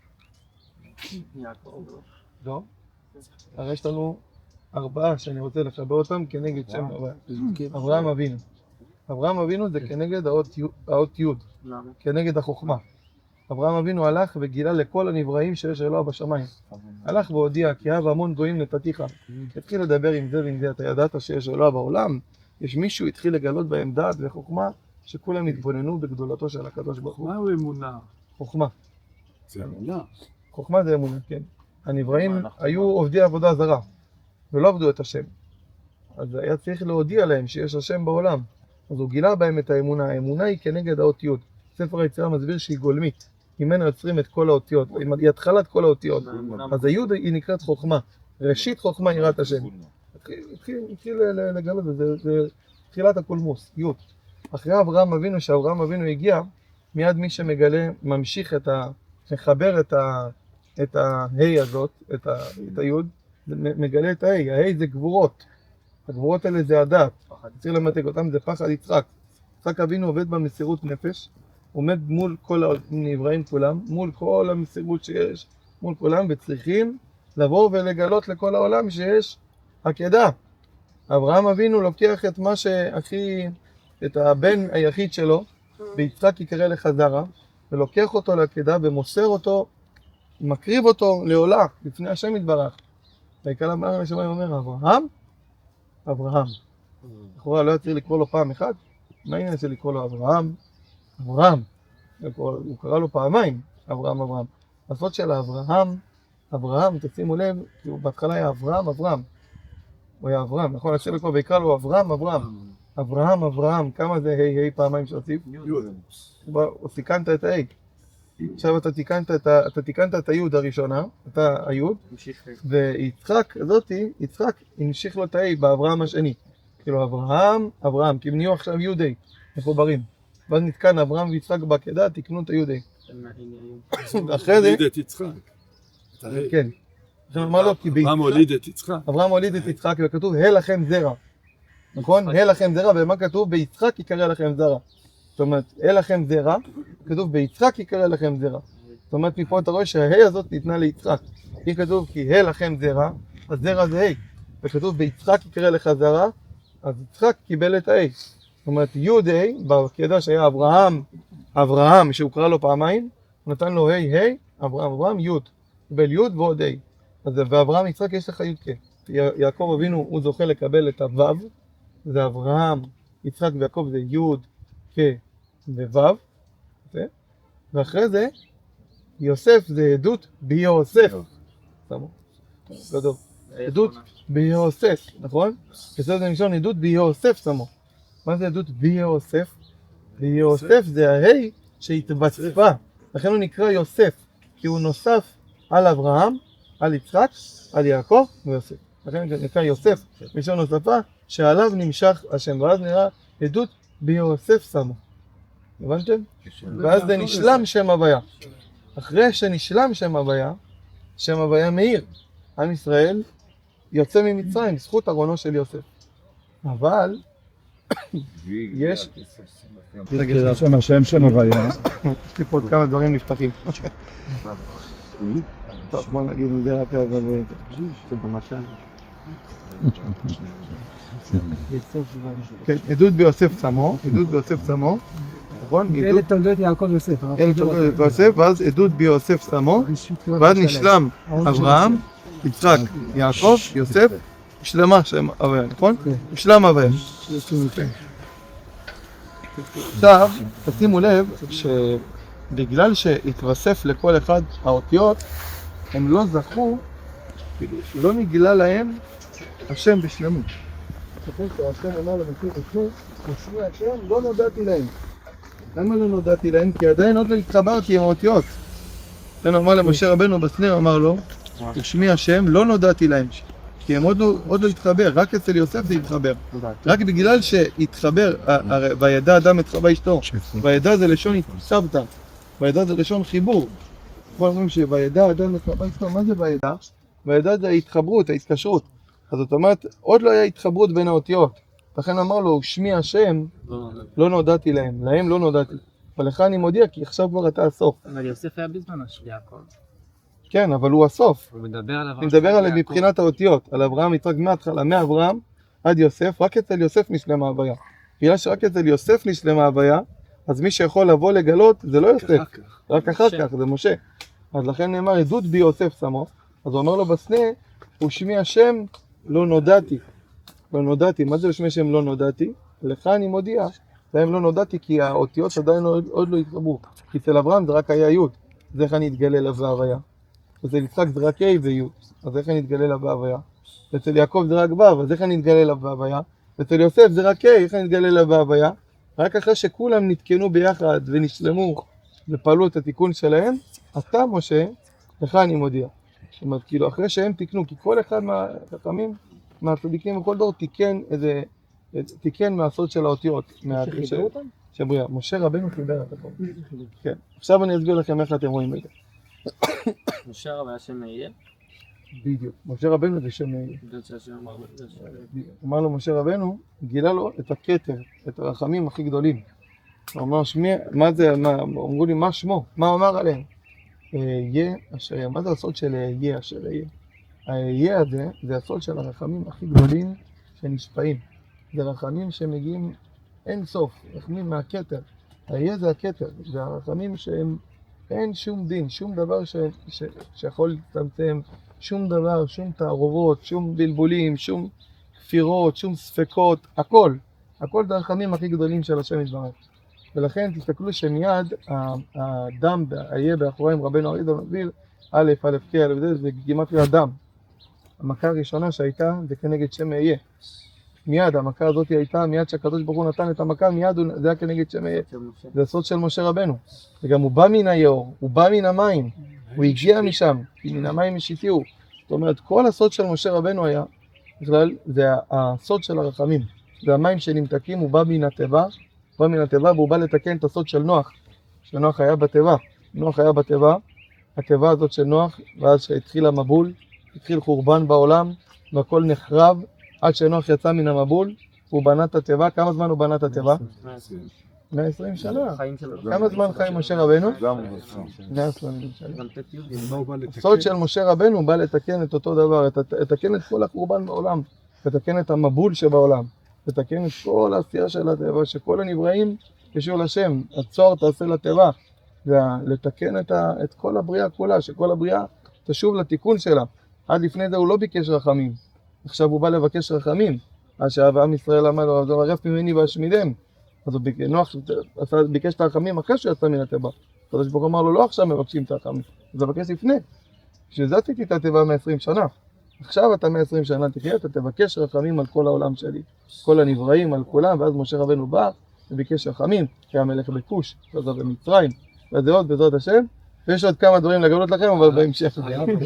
יעקב. לא. הרי יש לנו 4 שאני רוצה לחבר אותם כנגד שם הוויה. אברהם אבינו. אברהם אבינו זה כנגד האות י', כנגד החוכמה. אברהם אבינו הלך וגילה לכל הנבראים שיש אלוה בשמיים. הלך והודיע, כי אהב המון גויים נתתיך. התחיל לדבר עם זה ועם זה, אתה ידעת שיש אלוה בעולם? יש מישהו התחיל לגלות בהם דעת וחוכמה, שכולם התבוננו בגדולתו של הקדוש ברוך הוא. מהו אמונה? חוכמה. זה אמונה. חוכמה זה אמונה, כן. הנבראים היו עובדי עבודה זרה, ולא עבדו את השם. אז היה צריך להודיע להם שיש השם בעולם. אז הוא גילה בהם את האמונה. האמונה היא כנגד האות י'. ספר היצירה מסביר שהיא גולמית. ממנה יוצרים את כל האותיות. היא התחלת כל האותיות. אז הי' היא נקראת חוכמה. ראשית חוכמה יראת השם. התחיל לגלות את זה. זה תחילת הקולמוס, י'. אחרי אברהם אבינו, שאברהם אבינו הגיע, מיד מי שמגלה, ממשיך מחבר את הה' הזאת, את הי', מגלה את הה'. הה' זה גבורות. הגבורות האלה זה הדעת. צריך למתק אותם, זה פחד יצחק. יצחק אבינו עובד במסירות נפש, עומד מול כל הנבראים כולם, מול כל המסירות שיש, מול כולם, וצריכים לבוא ולגלות לכל העולם שיש עקדה. אברהם אבינו לוקח את מה שהכי, את הבן היחיד שלו, ביצחק יקרא לך זרע, ולוקח אותו לעקדה ומוסר אותו, מקריב אותו לעולה, לפני השם יתברך. ויקרא אמר לשמיים אומר, אברהם? אברהם. לכאורה לא צריך לקרוא לו פעם אחת. מה העניין של לקרוא לו אברהם? אברהם. הוא קרא לו פעמיים, אברהם, אברהם. הסוד של אברהם, תשימו לב, כי הוא בהתחלה היה אברהם. הוא היה אברהם, נכון? השם לקרוא ויקרא לו אברהם. כמה זה ה' פעמיים שהוסיף? הוא סיכנת את ה'. עכשיו אתה תיקנת את הי' הראשונה, אתה הי', ויצחק הזאתי, יצחק המשיך לו את ה' באברהם השני. כאילו אברהם, כי הם נהיו עכשיו י' מחוברים. ואז נתקן אברהם ויצחק בעקדה, תקנו את הי'. ואחרי זה... הוליד את יצחק. כן. אמר לו, אברהם הוליד את יצחק. אברהם הוליד את יצחק, וכתוב, הא לכם זרע. נכון? הא לכם זרע, ומה כתוב? ביצחק יקרא לכם זרע. זאת אומרת, הא לכם זרע, כתוב ביצחק יקרא לכם זרע. זאת אומרת, מפה אתה רואה שההא הזאת ניתנה ליצחק. אם כתוב כי הא לכם זרע, אז זרע זה ה'. וכתוב ביצחק יקרא לך זרע, אז יצחק קיבל את הה'. זאת אומרת, י' ה', בעקדה שהיה אברהם, שהוא קרא לו פעמיים, הוא נתן לו ה', אברהם, י'. קיבל י' ועוד ה'. אז באברהם יצחק יש לך י' כ'. יעקב אבינו הוא זוכה לקבל את הו', זה אברהם, יצחק ויעקב זה י' כ' וו', ואחרי זה יוסף זה עדות ביוסף. גדול. עדות ביוסף, נכון? בסדר זה נשאר עדות ביוסף שמו. מה זה עדות ביוסף? ביוסף זה ההי שהתווספה. לכן הוא נקרא יוסף, כי הוא נוסף על אברהם, על יצחק, על יעקב ויוסף. לכן נקרא יוסף, משום נוספה, שעליו נמשך השם. ואז נראה עדות ביוסף שמו. הבנתם? ואז זה נשלם שם הוויה. אחרי שנשלם שם הוויה מאיר. עם ישראל יוצא ממצרים, זכות ארונו של יוסף. אבל יש... השם שם הוויה. יש לי פה עוד כמה דברים נפתחים. טוב, בוא נגיד את זה רק אבל... זה במשל. כן, עדות ביוסף צמו, נכון? אלה תולדות יעקב יוסף. אלה תולדות יוסף, ואז עדות ביוסף צמו, ואז נשלם אברהם, יצחק, יעקב, יוסף, השלמה שם הוויה, נכון? השלם הוויה. עכשיו, תשימו לב שבגלל שהתווסף לכל אחד האותיות, הם לא זכו, לא נגלה להם השם בשלמות. השם אמר למשה, בשמי השם לא נודעתי להם. למה לא נודעתי להם? כי עדיין עוד לא התחברתי עם האותיות. לכן אמר למשה רבנו בסנה, אמר לו, בשמי השם לא נודעתי להם. כי הם עוד לא התחבר, רק אצל יוסף זה התחבר. רק בגלל שהתחבר, וידע אדם את חווה אשתו. וידע זה לשון התחברת. וידע זה לשון חיבור. אנחנו אומרים שוידע אדם את חווה אשתו, מה זה וידע? וידע זה ההתחברות, ההתקשרות. אז זאת אומרת, עוד לא היה התחברות בין האותיות. לכן אמר לו, שמי השם, לא נודעתי להם. להם לא נודעתי. אבל לך אני מודיע, כי עכשיו כבר אתה הסוף. אבל יוסף היה בזמנו של יעקב. כן, אבל הוא הסוף. הוא מדבר עליו. אני מדבר עליו מבחינת האותיות. על אברהם יצחק מההתחלה, מאברהם עד יוסף. רק אצל יוסף נשלמה ההוויה. בגלל שרק אצל יוסף נשלמה ההוויה, אז מי שיכול לבוא לגלות זה לא יוסף. רק אחר כך, זה משה. אז לכן נאמר, עדות בי יוסף שמו. אז הוא אומר לו בסנה, ושמי השם לא נודעתי. לא נודעתי. מה זה ושמי השם לא נודעתי? לך אני מודיע, להם לא נודעתי כי האותיות עדיין עוד לא התחברו. כי אצל אברהם זה רק היה י', אז איך אני אתגלה לה בהוויה? אצל יצחק זה רק ה' וי', אז איך אני אתגלה לה בהוויה? אצל יעקב זה רק ו', אז איך אני אתגלה לה בהוויה? אצל יוסף זה רק ה', איך אני אתגלה לה בהוויה? רק אחרי שכולם נתקנו ביחד ונשלמו ופעלו את התיקון שלהם, אתה משה, לך אני מודיע. זאת אומרת, כאילו אחרי שהם תיקנו, כי כל אחד מהחכמים, מהצדיקים בכל דור תיקן מהסוד של האותיות. שחיברו אותם? שבריאה. משה רבנו חיבר את הכל. כן. עכשיו אני אסביר לכם איך אתם רואים את זה. משה רב היה שם יהיה? בדיוק. משה רבנו זה שם יהיה. אמר לו משה רבנו, גילה לו את הכתר, את הרחמים הכי גדולים. הוא אמר, מה זה, אמרו לי, מה שמו? מה הוא אמר עליהם? יהיה אשר יהיה. מה זה הסוד של יהיה אשר יהיה? היהיה הזה זה הסוד של הרחמים הכי גדולים שנשפעים. זה רחמים שמגיעים אין סוף, רחמים מהכתר. היהיה זה הכתר, זה הרחמים שהם אין שום דין, שום דבר שיכול לצמצם, שום דבר, שום תערובות, שום בלבולים, שום כפירות, שום ספקות, הכל. הכל זה הרחמים הכי גדולים של השם יתברך. ולכן תסתכלו שמיד הדם היה באחוריים רבנו אריזון מביא א' א' כ' א' זה גימטריה דם. המכה הראשונה שהייתה זה כנגד שם אהיה. מיד המכה הזאת הייתה, מיד שהקדוש ברוך הוא נתן את המכה, מיד זה היה כנגד שם אהיה. זה הסוד של משה רבנו. וגם הוא בא מן היאור, הוא בא מן המים, הוא הגיע משם, כי מן המים השיתיהו. זאת אומרת, כל הסוד של משה רבנו היה, בכלל, זה הסוד של הרחמים. זה המים שנמתקים, הוא בא מן התיבה, והוא בא לתקן את הסוד של נוח. שנוח היה בתיבה. נוח היה בתיבה, התיבה הזאת של נוח, ואז שהתחיל המבול, התחיל חורבן בעולם, והכל נחרב, עד שנוח יצא מן המבול, הוא בנה את התיבה. כמה זמן הוא בנה את התיבה? 120 שנה. כמה זמן חי משה רבנו? 120 שנה. הסוד של משה רבנו בא לתקן את אותו דבר, לתקן את כל החורבן בעולם, לתקן את המבול שבעולם, לתקן את כל העשייה של התיבה, שכל הנבראים קשור לשם, הצוהר תעשה לתיבה, לתקן את כל הבריאה כולה, שכל הבריאה תשוב לתיקון שלה. עד לפני זה הוא לא ביקש רחמים, עכשיו הוא בא לבקש רחמים, אז שעם ישראל אמר לו, הרף ממני והשמידם, אז נוח ביקש את הרחמים אחרי שהוא יצא מן התיבה. הקדוש ברוך הוא אמר לו, לא עכשיו מבקשים את הרחמים, אז לבקש לפני. בשביל זה עשיתי את התיבה 120 שנה. עכשיו אתה 120 שנה תחיה, אתה תבקש רחמים על כל העולם שלי, כל הנבראים, על כולם, ואז משה רבנו בא וביקש רחמים, כי המלך בכוש, וזה במצרים, וזה עוד בעזרת השם, ויש עוד כמה דברים לגלות לכם, אבל בהמשך.